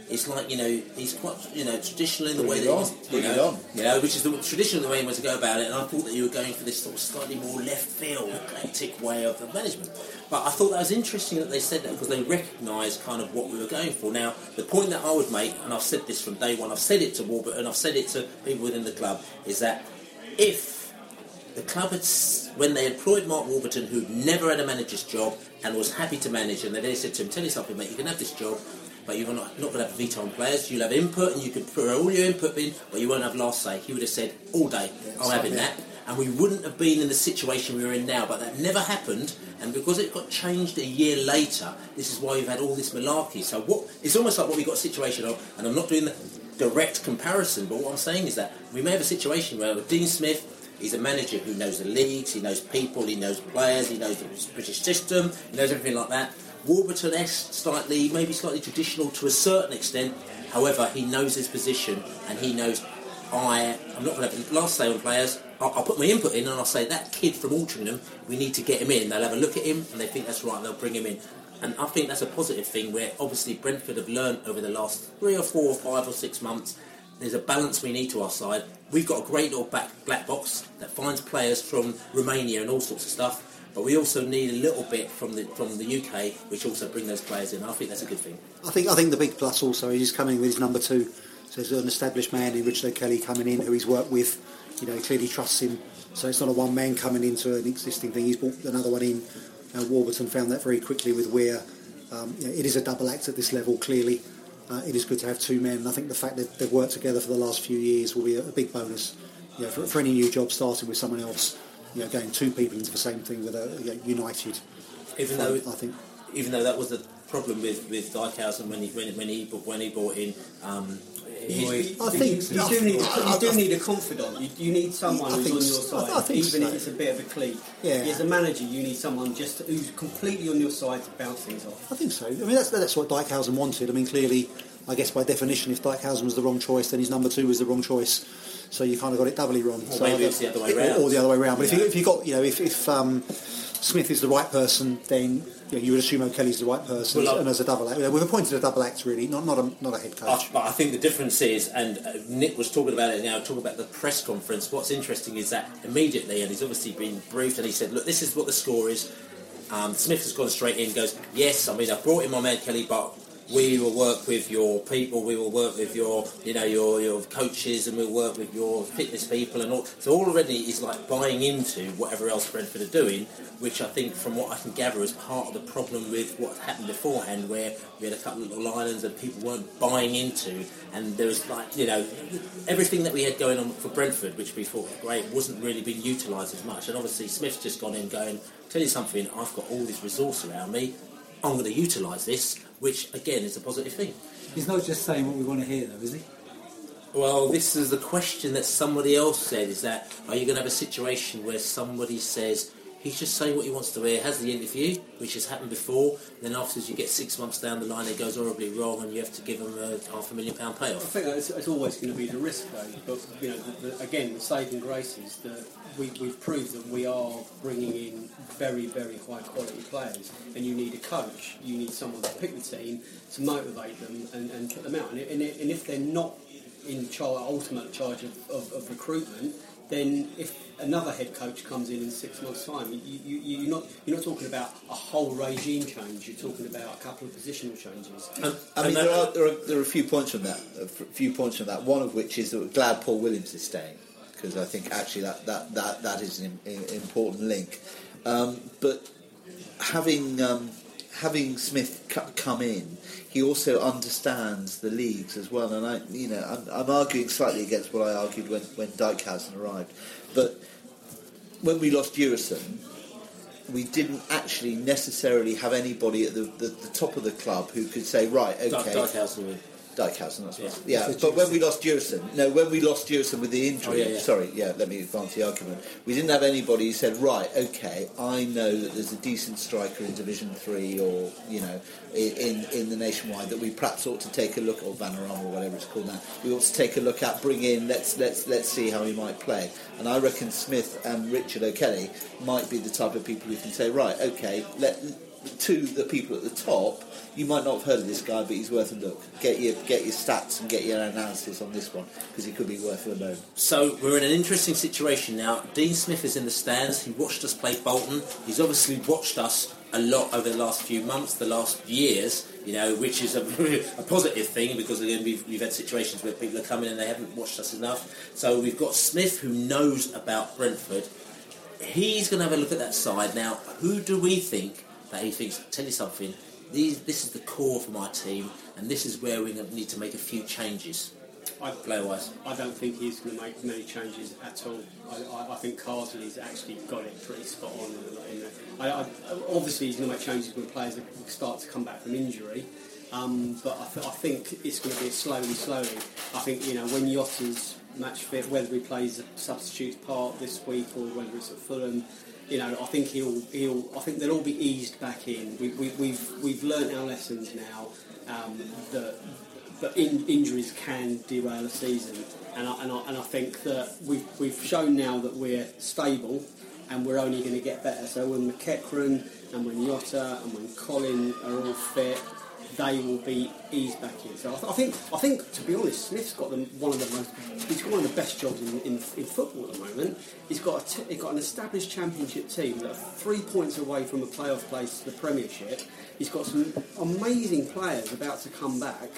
it's like, he's quite, traditional in the way Bring it that on, bring it on. which is the traditional the way he wants to go about it. And I thought that you were going for this sort of slightly more left field, eclectic way of the management. But I thought that was interesting that they said that because they recognised kind of what we were going for. Now, the point that I would make, and I've said this from day one, I've said it to Warburton, and I've said it to people within the club, is that if the club had, when they employed Mark Warburton, who'd never had a manager's job and was happy to manage, and they said to him, tell you something, mate, you can have this job, but you're not going to have a veto on players. You'll have input, and you can put all your input in, but you won't have last say. He would have said, all day, I'm having that. And we wouldn't have been in the situation we're in now, but that never happened, and because it got changed a year later, this is why you've had all this malarkey. So it's almost like what we got a situation of, and I'm not doing the direct comparison, but what I'm saying is that we may have a situation where Dean Smith, he's a manager who knows the leagues, he knows people, he knows players, he knows the British system, he knows everything like that. Warburton-esque, maybe slightly traditional to a certain extent. However, he knows his position, and he knows I'm not going to have the last say on players. I'll put my input in, and I'll say that kid from Altrincham, we need to get him in. They'll have a look at him, and they think that's right, they'll bring him in. And I think that's a positive thing, where obviously Brentford have learned over the last 3 or 4 or 5 or 6 months. There's a balance we need to our side. We've got a great little black box that finds players from Romania and all sorts of stuff. But we also need a little bit from the UK, which also bring those players in. I think that's a good thing. I think the big plus also is he's coming with his number 2. So there's an established man in Richard O'Kelly coming in who he's worked with. He clearly trusts him. So it's not a one man coming into an existing thing. He's brought another one in. Warburton found that very quickly with Weir. It is a double act at this level. Clearly, it is good to have 2 men. And I think the fact that they've worked together for the last few years will be a big bonus. For any new job starting with someone else. Going 2 people into the same thing with a united. Even though that was the problem with Dijkhuizen when he brought in. I think you do need a confidant. You need someone who's on your side, even if it's a bit of a clique. Yeah. As a manager, you need someone who's completely on your side to bounce things off. I think so. I mean, that's what Dijkhuizen wanted. I mean, clearly, I guess by definition, if Dijkhuizen was the wrong choice, then his number 2 was the wrong choice. So you kind of got it doubly wrong. Or maybe it's the other way around. Or the other way around. But if you got, if Smith is the right person, then you would assume O'Kelly's the right person, and as a double act, we've appointed a double act really, not a head coach. But I think the difference is, and Nick was talking about it now, talking about the press conference. What's interesting is that immediately, and he's obviously been briefed, and he said, "Look, this is what the score is." Smith has gone straight in, goes, "Yes, I mean I've brought in my man Kelly, but we will work with your people, we will work with your coaches, and we'll work with your fitness people and all." So already he's like buying into whatever else Brentford are doing, which I think, from what I can gather, is part of the problem with what happened beforehand, where we had a couple of little islands and people weren't buying into, and there was everything that we had going on for Brentford, which we thought was great, wasn't really being utilised as much. And obviously Smith's just gone in going, "Tell you something, I've got all this resource around me, I'm going to utilise this," which again is a positive thing. He's not just saying what we want to hear, though, is he? Well, this is the question that somebody else said, is that, are you going to have a situation where somebody says, he's just saying what he wants to hear, has the interview, which has happened before, then afterwards you get 6 months down the line, it goes horribly wrong, and you have to give them a £500,000 payoff. I think it's always going to be the risk, though. But again, the saving grace is that we've proved that we are bringing in very, very high quality players, and you need a coach, you need someone to pick the team, to motivate them and put them out. And if they're not in ultimate charge of recruitment, then if another head coach comes in 6 months' time, you're not talking about a whole regime change. You're talking about a couple of positional changes. There are a few points on that. One of which is that glad Paul Williams is staying, because I think actually that is an important link. But having Smith come in, he also understands the leagues as well. And I'm arguing slightly against what I argued when Dijkhuizen arrived. But when we lost Jurison, we didn't actually necessarily have anybody at the top of the club who could say, right, okay. Dijkhuizen, that's right. Yeah, but when we lost Jurison with the injury, let me advance the argument. We didn't have anybody who said, right, okay, I know that there's a decent striker in Division 3 or, in the Nationwide that we perhaps ought to take a look, or Vanarama or whatever it's called now, we ought to take a look at, bring in, let's see how he might play. And I reckon Smith and Richard O'Kelly might be the type of people who can say, right, okay, to the people at the top, you might not have heard of this guy, but he's worth a look. Get your stats and get your analysis on this one, because he could be worth a look. So we're in an interesting situation now. Dean Smith is in the stands. He watched us play Bolton. He's obviously watched us a lot over the last few months, the last years, which is a positive thing, because again we've had situations where people are coming and they haven't watched us enough. So we've got Smith, who knows about Brentford. He's going to have a look at that side. Now, who do we think that he thinks, tell you something, this is the core for my team, and this is where we need to make a few changes, player-wise? I don't think he's going to make many changes at all. I think Carsley's actually got it pretty spot on. Obviously, he's going to make changes when players start to come back from injury, but I think it's going to be slowly. I think, when Yotta's match fit, whether he plays a substitute part this week or whether it's at Fulham, I think I think they'll all be eased back in. We've learnt our lessons now, that injuries can derail a season, and I think that we've shown now that we're stable and we're only going to get better. So when McEachran and when Yotta and when Colin are all fit, they will be eased back in. So I think to be honest, Smith's got one of the best jobs in football at the moment. He's got an established Championship team that are 3 points away from a playoff place to the Premiership. He's got some amazing players about to come back.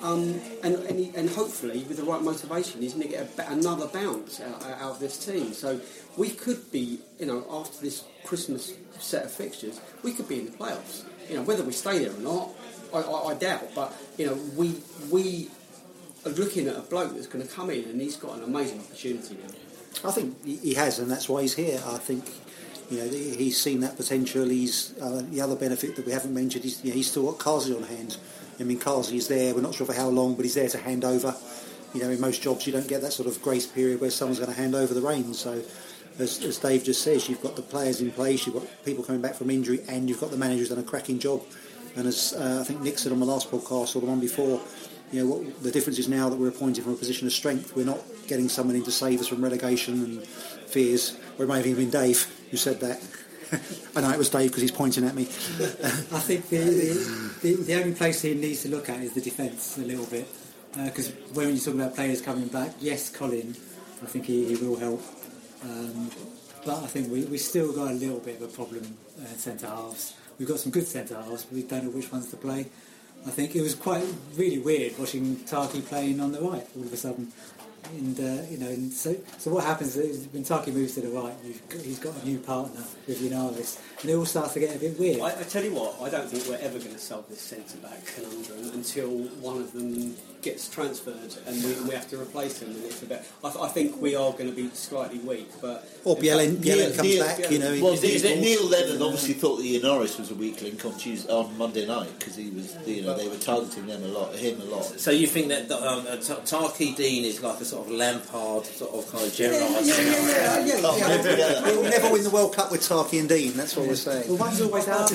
And hopefully, with the right motivation, he's going to get another bounce out of this team. So we could be, after this Christmas set of fixtures, we could be in the playoffs. Whether we stay there or not, I doubt. But we are looking at a bloke that's going to come in, and he's got an amazing opportunity now. I think he has, and that's why he's here. I think he's seen that potential. He's the other benefit that we haven't mentioned is he's still got Carsley on hand. I mean, Carsley is there. We're not sure for how long, but he's there to hand over. In most jobs, you don't get that sort of grace period where someone's going to hand over the reins. So, as Dave just says, you've got the players in place, you've got people coming back from injury, and you've got the manager who's done a cracking job. And as I think Nick said on the last podcast or the one before, what the difference is now that we're appointed from a position of strength. We're not getting someone in to save us from relegation and fears. Or it may have even been Dave who said that. I know it was Dave because he's pointing at me. I think the only place he needs to look at is the defence a little bit, because when you talk about players coming back, yes, Colin, I think he will help, but I think we still got a little bit of a problem centre halves. We've got some good centre halves, but we don't know which ones to play. I think it was really weird watching Tarky playing on the right all of a sudden. And so what happens is when Tarky moves to the right, he's got a new partner with Linares, and it all starts to get a bit weird. I tell you what, I don't think we're ever going to solve this centre-back conundrum until one of them gets transferred and we have to replace him. And it's I think we are going to be slightly weak, but Bielen comes back. Neil Lennon obviously thought that Linares was a weak link on Monday night because he was, they were targeting him a lot. So you think that Tarky Dean is like a sort of Lampard sort of kind of general? Yeah. We'll never win the World Cup with Tarky and Dean. That's what we're saying. Well, one's always out.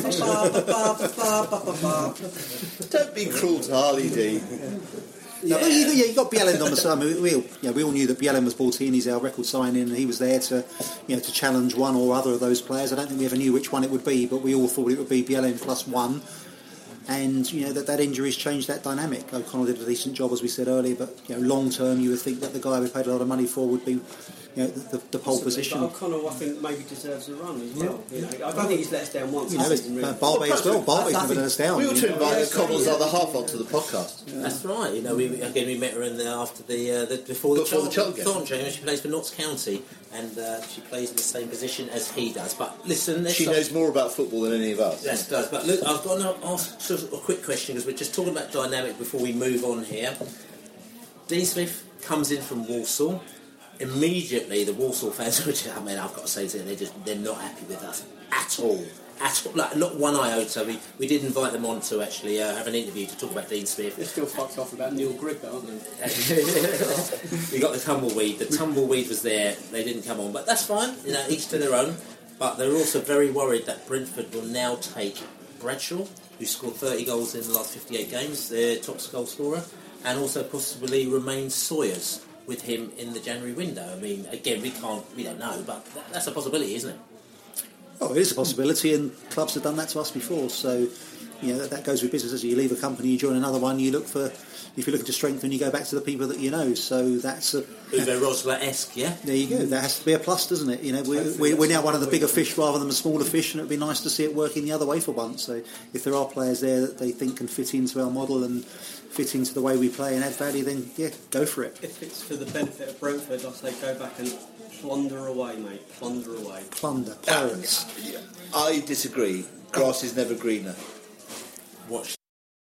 Don't be cruel to Harley, Dean. You got Bielen on the side. We all knew that Bielen was brought in. He's our record signing, and he was there to challenge one or other of those players. I don't think we ever knew which one it would be, but we all thought it would be Bielen plus one. And that injury's changed that dynamic. O'Connell did a decent job, as we said earlier, but long term, you would think that the guy we paid a lot of money for would be the pole position. But O'Connell, I think, maybe deserves a run as well. I don't think he's let us down once. Barbet as well. Barbet's never let us down. We ought to invite O'Connell's other half onto the podcast. That's right. We met her in there after before the Charlton game. She plays for Notts County, and she plays in the same position as he does. But listen, she knows more about football than any of us. Yes, does. But look, I've got to ask sort of a quick question because we're just talking about dynamic before we move on here. Dean Smith comes in from Walsall. Immediately, the Walsall fans, which I've got to say, they're not happy with us at all. Like, not one iota. We did invite them on to actually have an interview to talk about Dean Smith. They're still fucked off about Neil Grigg, aren't they? We got the tumbleweed. The tumbleweed was there. They didn't come on, but that's fine. Each to their own. But they're also very worried that Brentford will now take Bradshaw, who scored 30 goals in the last 58 games, their top goal scorer, and also possibly Romain Sawyers with him in the January window. I mean, again, we don't know, but that's a possibility, isn't it? Oh, it is a possibility, and clubs have done that to us before. So, that goes with business. You leave a company, you join another one. You look for, if you're looking to strengthen, you go back to the people that you know. So that's a Uwe Rosler-esque, yeah. There you go. That has to be a plus, doesn't it? We're now one of the bigger fish rather than the smaller fish, and it'd be nice to see it working the other way for once. So if there are players there that they think can fit into our model and fit into the way we play and add value, then go for it. If it's for the benefit of Brentford, I say go back and plunder away, mate. Plunder away. Plunder. Pirates. I disagree. Grass is never greener. Watch.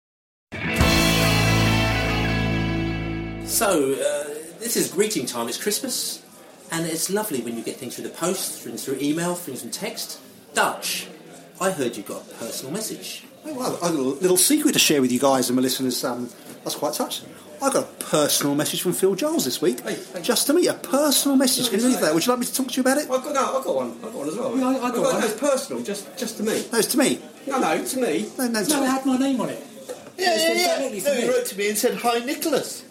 So, this is greeting time. It's Christmas, and it's lovely when you get things through the post, through email, things from text. Dutch, I heard you got a personal message. Oh, well, I've got a little secret to share with you guys and my listeners. I was quite touched. I got a personal message from Phil Giles this week. Just to me, a personal message. Can you believe that? Would you like me to talk to you about it? I've got one. I've got one as well. Yeah, I got one. No, it's personal, just to me. No, it's to me. No, to me. No, it had my name on it. Yeah. No, he wrote to me and said, "Hi, Nicholas."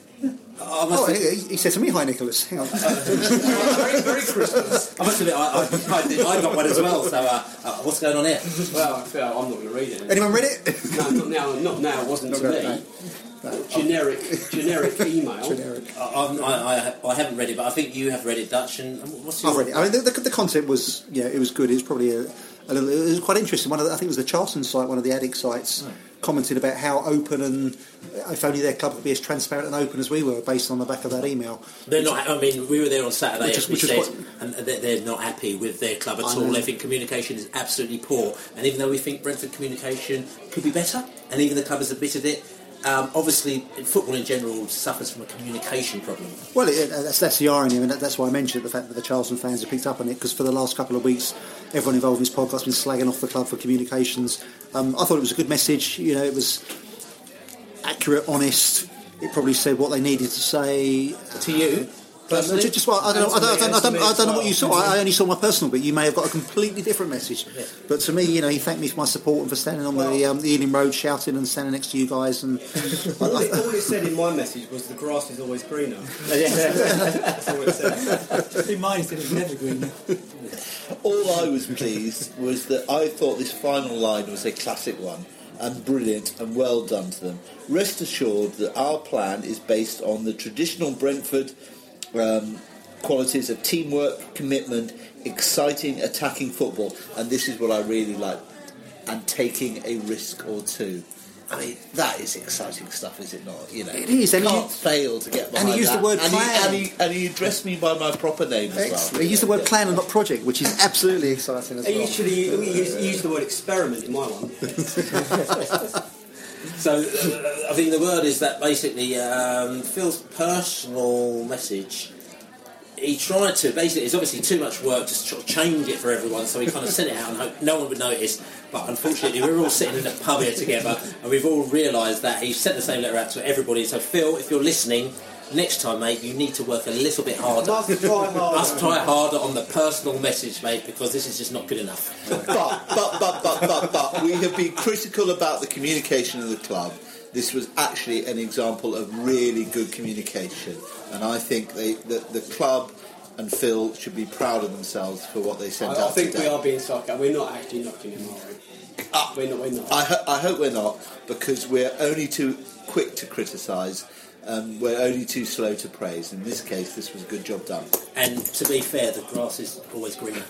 He said to me, "Hi, Nicholas." Hang on. very Christmas. I must admit, I got one as well. So, what's going on here? Well, I'm not going to read it. Anyone read it? No, not now. It wasn't to me. No. Generic email. Generic. I haven't read it, but I think you have read it, Dutch. And what's your... I've read it. I mean, the content was, it was good. It was probably a little. It was quite interesting. I think it was the Charlton site, one of the Addict sites, commented about how open and if only their club could be as transparent and open as we were, based on the back of that email. They're not. I mean, we were there on Saturday, and quite... they're not happy with their club at all. They think communication is absolutely poor, and even though we think Brentford communication could be better, and even the club has admitted it. Obviously, football in general suffers from a communication problem. Well, that's the irony. I mean, that's why I mentioned the fact that the Charlton fans have picked up on it, because for the last couple of weeks, everyone involved in this podcast has been slagging off the club for communications. I thought it was a good message. It was accurate, honest. It probably said what they needed to say to you. I don't know what you saw. I only saw my personal bit. You may have got a completely different message. Yeah. But to me, he thanked me for my support and for standing on the Ealing Road shouting and standing next to you guys. And all it said in my message was the grass is always greener. That's all it said. In mine, it said it's never greener. All I was pleased was that I thought this final line was a classic one and brilliant and well done to them. Rest assured that our plan is based on the traditional Brentford qualities of teamwork, commitment, exciting attacking football, and this is what I really like, and taking a risk or two. I mean, that is exciting stuff, is it not? It is. You can't fail to get behind that. And he used the word plan. And he addressed me by my proper name as well. He used the word plan and not project, which is absolutely exciting as well. He used the word experiment in my one. So, I think the word is that basically Phil's personal message, he tried to, basically, it's obviously too much work to sort of change it for everyone, so he kind of sent it out and hoped no one would notice, but unfortunately we're all sitting in a pub here together and we've all realised that he sent the same letter out to everybody. So Phil, if you're listening, next time, mate, you need to work a little bit harder. Must try harder on the personal message, mate, because this is just not good enough. But we have been critical about the communication of the club. This was actually an example of really good communication, and I think the club and Phil should be proud of themselves for what they sent out. I think today. we are being sarcastic. We're not actually knocking him, are we? We're not. I hope we're not, because we're only too quick to criticise. We're only too slow to praise. In this case, this was a good job done. And to be fair, the grass is always greener.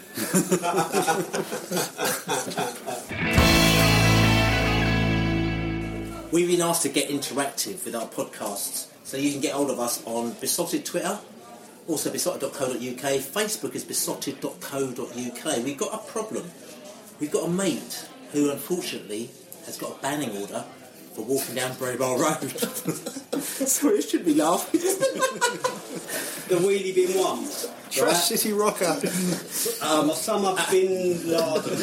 We've been asked to get interactive with our podcasts, so you can get hold of us on Besotted Twitter, also besotted.co.uk. Facebook is besotted.co.uk. We've got a problem. We've got a mate who unfortunately has got a banning order for walking down Braemar Road. Sorry, it should be laughing. The wheelie bin ones. Trash City Rocker. Summer bin larder.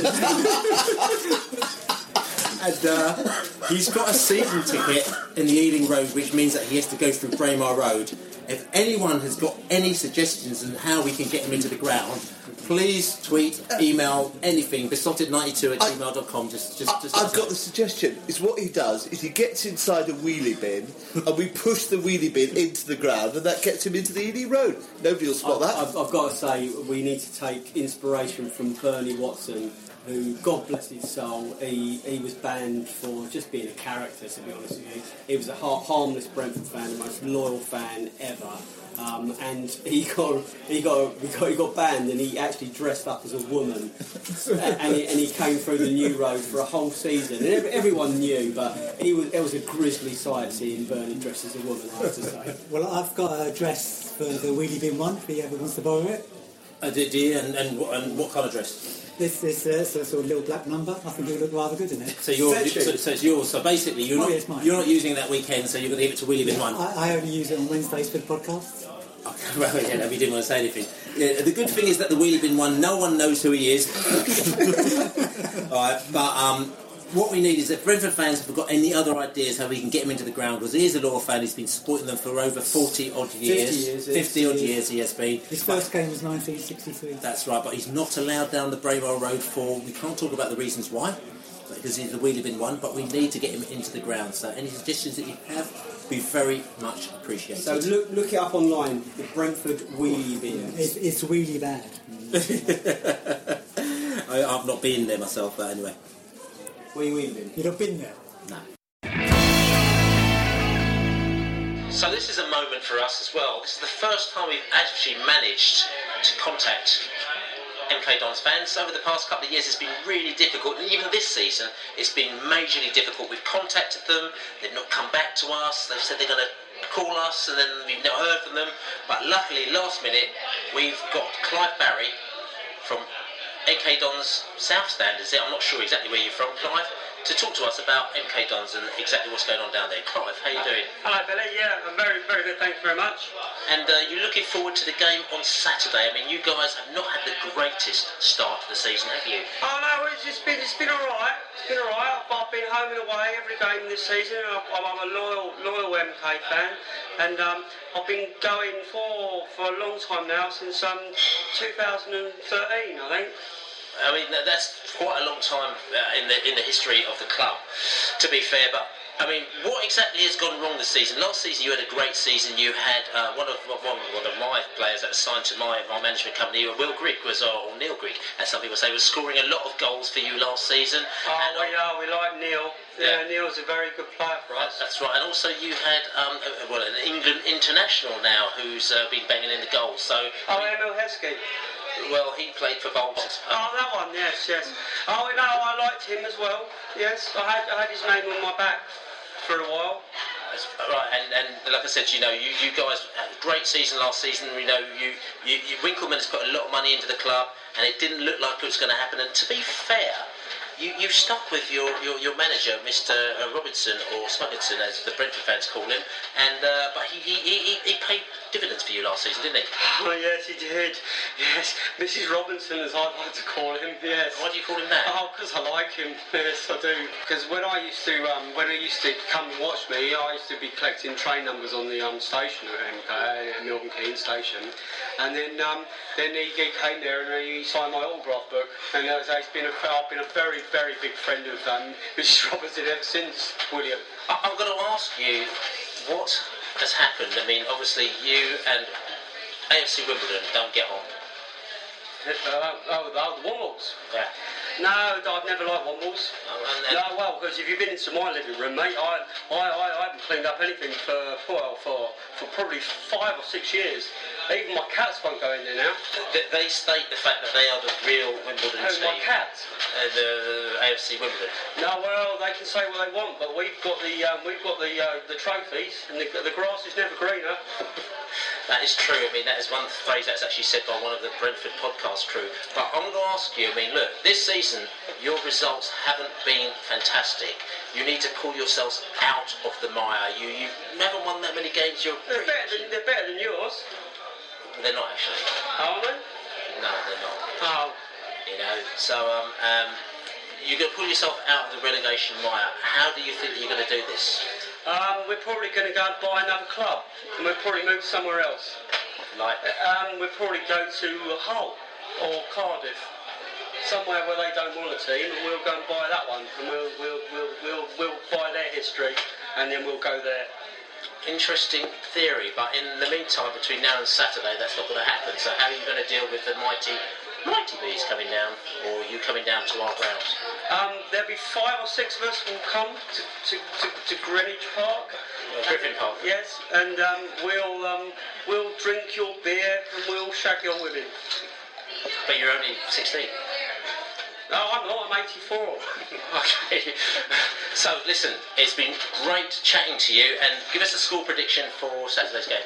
And he's got a season ticket in the Ealing Road, which means that he has to go through Braemar Road. If anyone has got any suggestions on how we can get him into the ground, please tweet, email, anything, besotted92@gmail.com. I've got the suggestion. Is what he does is he gets inside a wheelie bin and we push the wheelie bin into the ground, and that gets him into the Ealing Road. Nobody will spot that. I've got to say, we need to take inspiration from Bernie Watson who, God bless his soul, he was banned for just being a character, to be honest with you. He was a harmless Brentford fan, the most loyal fan ever. And he got banned, and he actually dressed up as a woman, and he came through the New Road for a whole season. And everyone knew, but it was a grisly sight seeing Burnley dressed as a woman, I have to say. Well, I've got a dress for the wheelie bin one, if he ever wants to borrow it. Did you? And what kind of dress? This is a sort of little black number. I think it would look rather good in it. So it's yours. So basically, you're not using that weekend. So you're going to give it to Wheelie Bin One. I only use it on Wednesdays for the podcast. Okay, well, yeah, no, we didn't want to say anything. Yeah, the good thing is that the Wheelie Bin One, no one knows who he is. All right, but what we need is that Brentford fans have got any other ideas how we can get him into the ground, because he is a loyal fan. He's been supporting them for over 40 odd years. 50 odd years he has been. His first game was 1963. That's right, but he's not allowed down the Braemar Road for, we can't talk about the reasons why, because he's the Wheelie Bin One, but we need to get him into the ground. So any suggestions that you have, be very much appreciated. So look it up online, the Brentford Wheelie Bin. It's really bad. I've not been there myself, but anyway. Wheelie Bin. You've not been there? No. So this is a moment for us as well. This is the first time we've actually managed to contact MK Dons fans. Over the past couple of years it's been really difficult, and even this season it's been majorly difficult. We've contacted them, they've not come back to us, they've said they're going to call us and then we've not heard from them, but luckily last minute we've got Clive Barry from MK Dons South Stand, is it? I'm not sure exactly where you're from, Clive, to talk to us about MK Dons and exactly what's going on down there. Clive, how you doing? Hello, Billy. Yeah, I'm very, very good. Thanks very much. And you're looking forward to the game on Saturday. I mean, you guys have not had the greatest start to the season, have you? Oh no, it's been all right. It's been all right. I've been home and away every game this season. I'm a loyal MK fan, and I've been going for a long time now, since 2013, I think. I mean, that's quite a long time in the history of the club, to be fair, but I mean, what exactly has gone wrong this season? Last season you had a great season. You had one of my players that was signed to my management company, Will Grigg, or Neil Grigg, as some people say, was scoring a lot of goals for you last season. We like Neil. Yeah, Neil's a very good player for us. That's right. And also you had an England international now who's been banging in the goals. So Emil Heskey. Well, he played for Bolton. That one, yes. Oh, no, I liked him as well. Yes, I had his name on my back for a while. Right, and like I said, you guys had a great season last season. Winkleman has put a lot of money into the club, and it didn't look like it was going to happen. And to be fair, you stuck with your manager, Mr. Robinson, or Smuggerton, as the Brentford fans call him, and but he paid dividends for you last season, didn't he? Oh yes, he did. Yes, Mrs. Robinson, as I like to call him. Yes. Why do you call him that? Oh, because I like him. Yes, I do. Because when I used to come and watch me, I used to be collecting train numbers on the station at MK, Milton Keynes station, and then he came there and he signed my autograph book, and I've been a very, very big friend of Mrs. Robinson ever since, William. I'm going to ask you what has happened. I mean, obviously you and AFC Wimbledon don't get on. The Wombles? Yeah. No, I've never liked Wombles. No, well, because if you've been into my living room, mate, I haven't cleaned up anything for probably 5 or 6 years. Even my cats won't go in there now. They state the fact that they are the real Wimbledon team. My cats? The AFC Wimbledon. No, well, they can say what they want, but we've got the trophies, and the grass is never greener. That is true. I mean, that is one phrase that's actually said by one of the Brentford podcast crew. But I'm going to ask you, I mean, look, this season, your results haven't been fantastic. You need to pull yourselves out of the mire. You haven't won that many games. They're better than yours. They're not, actually. Are they? No, they're not. Oh. So, you're going to pull yourself out of the relegation mire. How do you think that you're going to do this? We're probably going to go and buy another club, and we'll probably move somewhere else. Like? We'll probably go to Hull or Cardiff, somewhere where they don't want a team, and we'll go and buy that one, and we'll buy their history, and then we'll go there. Interesting theory, but in the meantime, between now and Saturday, that's not going to happen. So how are you going to deal with the mighty Mighty Bees coming down, or you coming down to our grounds? There'll be 5 or 6 of us will come to Greenwich Park. Griffin Park. Yes, and we'll drink your beer and we'll shag your women. But you're only 16. No, I'm not. I'm 84. Okay. So, listen, it's been great chatting to you, and give us a score prediction for Saturday's game.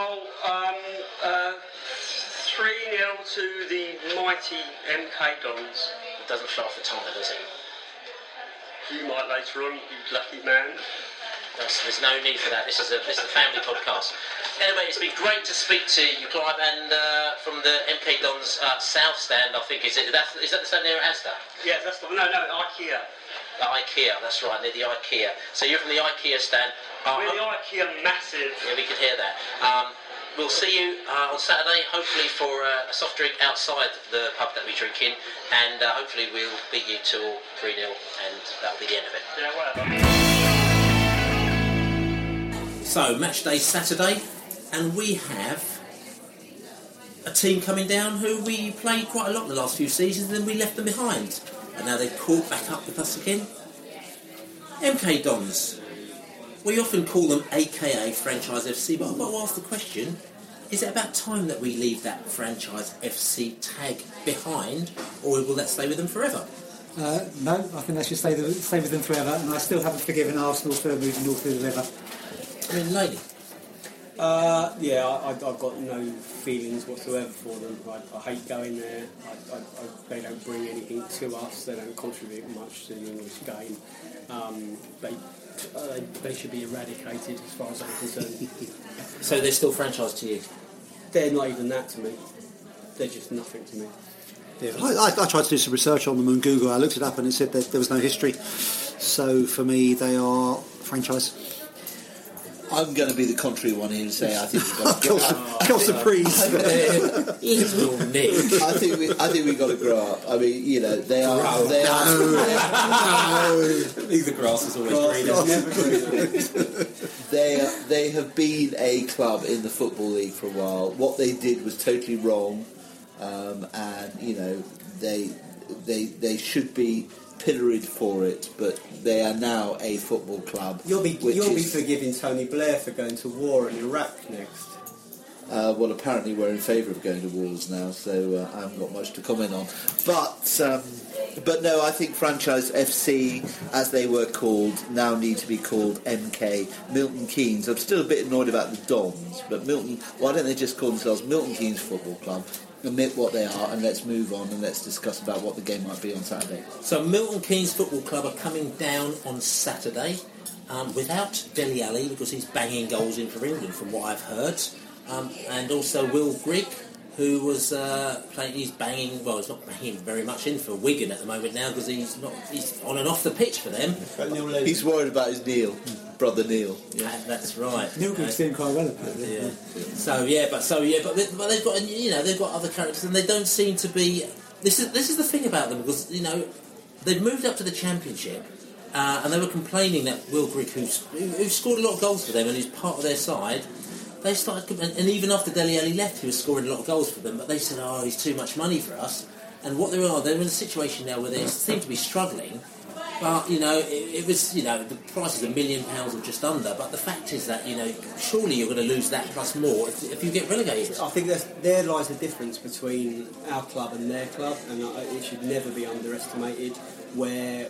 3-0 to the mighty MK Dons. It doesn't fly off the tongue, does it? You might later on, you lucky man. There's no need for that. This is a family podcast. Anyway, it's been great to speak to you, Clive, and from the MK Dons South stand, I think, is that the stand near Asda? Yeah, that's the no, IKEA. IKEA, that's right, near the IKEA. So you're from the IKEA stand. We're the IKEA massive. Yeah, we could hear that. We'll see you on Saturday, hopefully for a soft drink outside the pub that we drink in, and hopefully we'll beat you 2 or 3-0, and that'll be the end of it. Yeah, whatever. So, match day Saturday, and we have a team coming down who we played quite a lot the last few seasons, and then we left them behind. And now they've caught back up with us again. MK Dons. We often call them AKA Franchise FC, but I've got to ask the question, is it about time that we leave that Franchise FC tag behind, or will that stay with them forever? No, I think that should stay with them forever, and I still haven't forgiven Arsenal for moving North of the River. I mean, lady. I've got no feelings whatsoever for them. I hate going there. They don't bring anything to us. They don't contribute much to the English game. They should be eradicated as far as I'm concerned. So they're still franchised to you? They're not even that to me. They're just nothing to me. Yeah, I tried to do some research on them on Google. I looked it up and it said that there was no history. So for me, they are franchise. I'm going to be the contrary one here and say I think we've got to I think we've got to grow up. I mean, you know, they are. The grass is always greener. They have been a club in the Football League for a while. What they did was totally wrong, and you know they should be pilloried for it, but they are now a football club. You'll be forgiving Tony Blair for going to war in Iraq next. Well, apparently we're in favour of going to wars now, so I haven't got much to comment on. But no, I think Franchise FC, as they were called, now need to be called MK, Milton Keynes. I'm still a bit annoyed about the Dons, but Milton, why don't they just call themselves Milton Keynes Football Club? Admit what they are, and let's move on and let's discuss about what the game might be on Saturday. So Milton Keynes Football Club are coming down on Saturday without Dele Alli, because he's banging goals in for England from what I've heard, and also Will Grigg, who was playing. He's banging. Well, he's not banging very much in for Wigan at the moment now, because he's on and off the pitch for them. He's worried about his brother Neil. Yeah, that's right. Neil Grigg's doing quite well apparently. Yeah. But they've got, you know, they've got other characters, and they don't seem to be. This is the thing about them, because you know they've moved up to the Championship, and they were complaining that Will Grigg, who scored a lot of goals for them and who's part of their side. They started, and even after Dele Alli left, he was scoring a lot of goals for them. But they said, "Oh, he's too much money for us." And what they're in a situation now where they seem to be struggling. But you know, it was, you know, the price is £1 million or just under. But the fact is that, you know, surely you're going to lose that plus more if you get relegated. I think there lies the difference between our club and their club, and it should never be underestimated. Where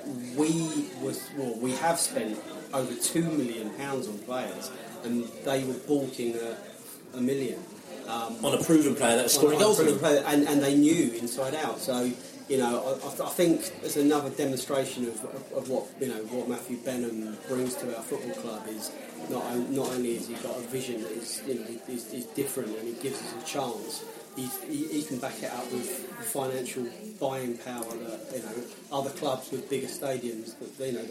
we have spent over £2 million on players, and they were balking $1 million on a proven player that was scoring goals, and they knew inside out. So you know, I think it's another demonstration of what Matthew Benham brings to our football club. Is not only has he got a vision that is different, and he gives us a chance. He can back it up with financial buying power that, you know, other clubs with bigger stadiums that, you know,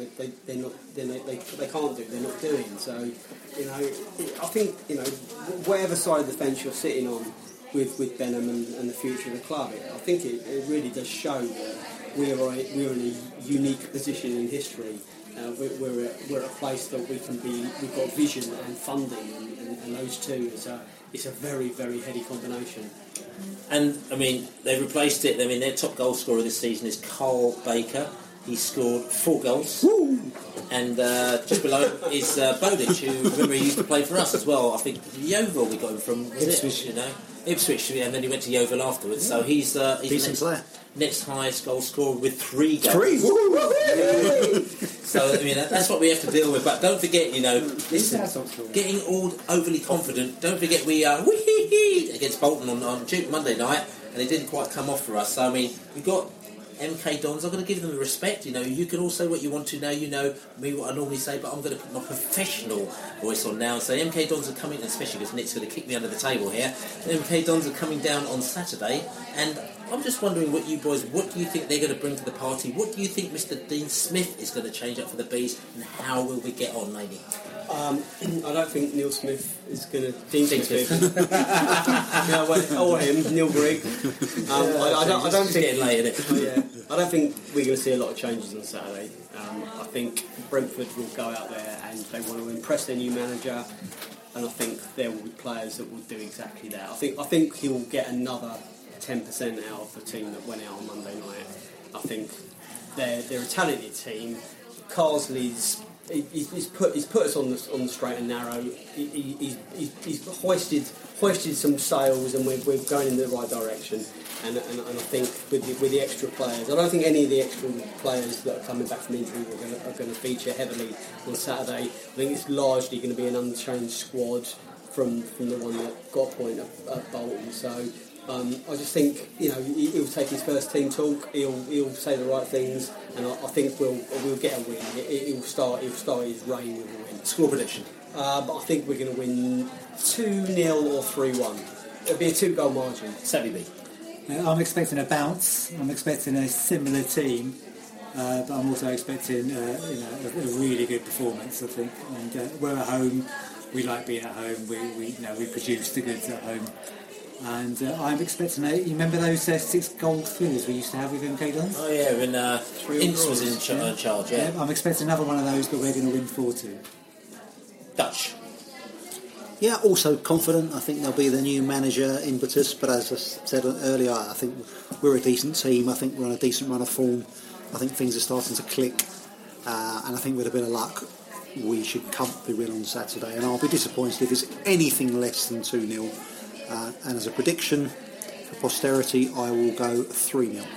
they can't do. They're not doing. So, you know, I think, you know, whatever side of the fence you're sitting on with Benham and the future of the club, I think it really does show that we're in a unique position in history. We're at a place that we can be. We've got vision and funding and those two it's a very, very heady combination. And I mean, they've replaced it. I mean, their top goal scorer this season is Carl Baker. He scored 4 goals. Woo! And just below is Bowditch, who remember he used to play for us as well. I think Yeovil we got him from Ipswich, Ipswich, and then he went to Yeovil afterwards. So he's the next highest goal scorer with 3 goals. 3. So I mean that's what we have to deal with. But don't forget, listen, getting all overly confident. Don't forget we against Bolton on Monday night, and it didn't quite come off for us. So I mean we got MK Dons. I'm going to give them the respect. You can all say what you want to now. You know me what I normally say, but I'm going to put my professional voice on now and say MK Dons are coming, especially because Nick's going to kick me under the table here. MK Dons are coming down on Saturday, and I'm just wondering what do you think they're going to bring to the party? What do you think Mr. Dean Smith is going to change up for the Bees, and how will we get on, maybe? I don't think Neil Smith is going to... Dean Smith. Or him, Neil Grigg. I don't think... Getting late, isn't it? I don't think we're going to see a lot of changes on Saturday. I think Brentford will go out there and they want to impress their new manager, and I think there will be players that will do exactly that. I think he will get another 10% out of the team that went out on Monday night. I think they're a talented team. Carsley's he's put us on the straight and narrow. He's hoisted some sails, and we're going in the right direction. And I think with the extra players, I don't think any of the extra players that are coming back from injury are going to feature heavily on Saturday. I think it's largely going to be an unchanged squad from the one that got a point at Bolton. So I just think he'll take his first team talk. He'll say the right things, and I think we'll get a win. He'll start his reign with a win. Score prediction. But I think we're going to win 2-0 or 3-1. It'll be a 2-goal margin. Sadly be. I'm expecting a bounce. I'm expecting a similar team, but I'm also expecting a really good performance, I think. And we're at home. We like being at home. We produce the goods at home. And I'm expecting you remember those 6-goal thrillers we used to have with MK Dons? Oh yeah, when Ince was in charge. Yeah, I'm expecting another one of those, but we're going to win 4-2. Dutch. Yeah, also confident. I think there'll be the new manager impetus, but as I said earlier, I think we're a decent team. I think we're on a decent run of form. I think things are starting to click, and I think with a bit of luck we should comfortably win on Saturday, and I'll be disappointed if it's anything less than 2-0. And as a prediction for posterity, I will go 3-0.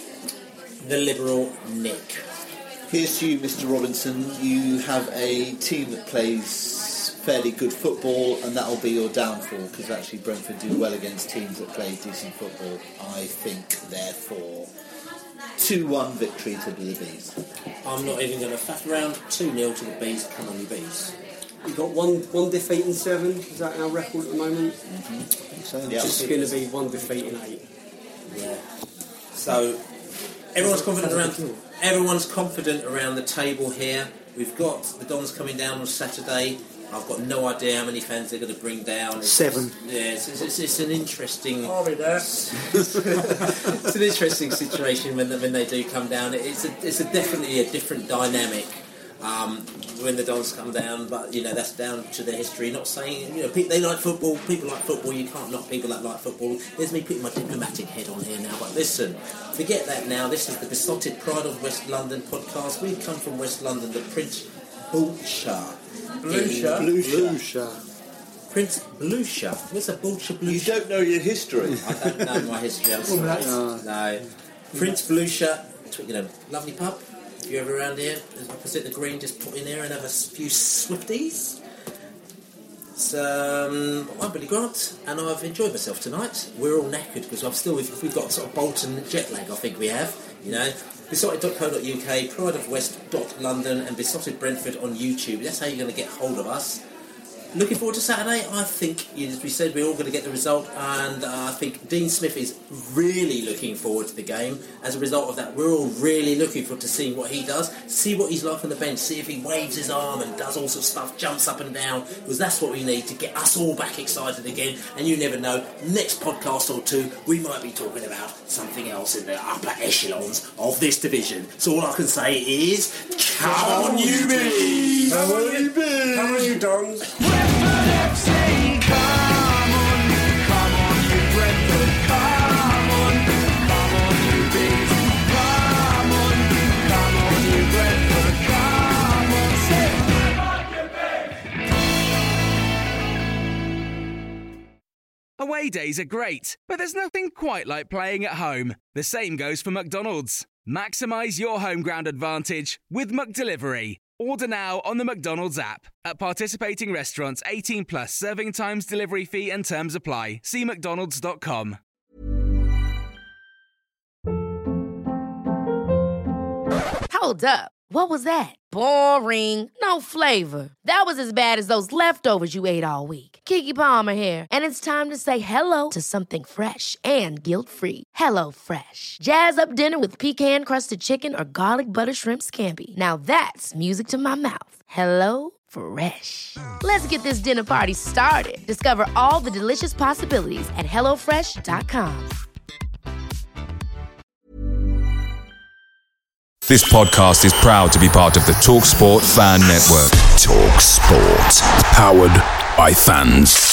The Liberal Nick. Here's to you, Mr. Robinson. You have a team that plays fairly good football, and that'll be your downfall, because actually Brentford do well against teams that play decent football. I think, therefore, 2-1 victory to the Bees. I'm not even going to faff around. 2-0 to the Bees. Come on, you Bees. We've got one defeat in 7. Is that our record at the moment? Mm-hmm. I think so. Yeah. It's going to be 1 defeat in 8. Yeah. So everyone's confident around the table here. We've got the Dons coming down on Saturday. I've got no idea how many fans they're going to bring down. 7. It's an interesting. I'll be there. It's an interesting situation when they do come down. It's definitely a different dynamic when the Dons come down, but that's down to their history. Not saying they like football. People like football. You can't knock people that like football. There's me putting my diplomatic head on here now. But listen, forget that now. This is the Besotted Pride of West London podcast. We come from West London. The Prince Blucher. Prince Blucher. What's a Blucher? You don't know your history. I don't know my history. I'm sorry. No. Prince Blucher. Lovely pub. If you're ever around here, opposite the green, just put in there and have a few Swifties. I'm Billy Grant, and I've enjoyed myself tonight. We're all knackered because we've got sort of Bolton jet lag. I think we have. Besotted.co.uk, Pride of West.London, and Besotted Brentford on YouTube. That's how you're going to get hold of us. Looking forward to Saturday. I think, as we said, we're all going to get the result, and I think Dean Smith is really looking forward to the game. As a result of that, we're all really looking forward to seeing what he does, see what he's like on the bench, see if he waves his arm and does all sorts of stuff, jumps up and down, because that's what we need to get us all back excited again. And you never know, next podcast or two, we might be talking about something else in the upper echelons of this division. So all I can say is, come on, you Bees! Come on, you Dons! Brentford FC! Away days are great, but there's nothing quite like playing at home. The same goes for McDonald's. Maximise your home ground advantage with McDelivery. Order now on the McDonald's app. At participating restaurants, 18 plus, serving times, delivery fee and terms apply. See mcdonalds.com. Hold up. What was that? Boring. No flavor. That was as bad as those leftovers you ate all week. Keke Palmer here, and it's time to say hello to something fresh and guilt-free. Hello Fresh. Jazz up dinner with pecan-crusted chicken or garlic butter shrimp scampi. Now that's music to my mouth. Hello Fresh. Let's get this dinner party started. Discover all the delicious possibilities at hellofresh.com. This podcast is proud to be part of the TalkSport Fan Network. TalkSport. Powered by fans.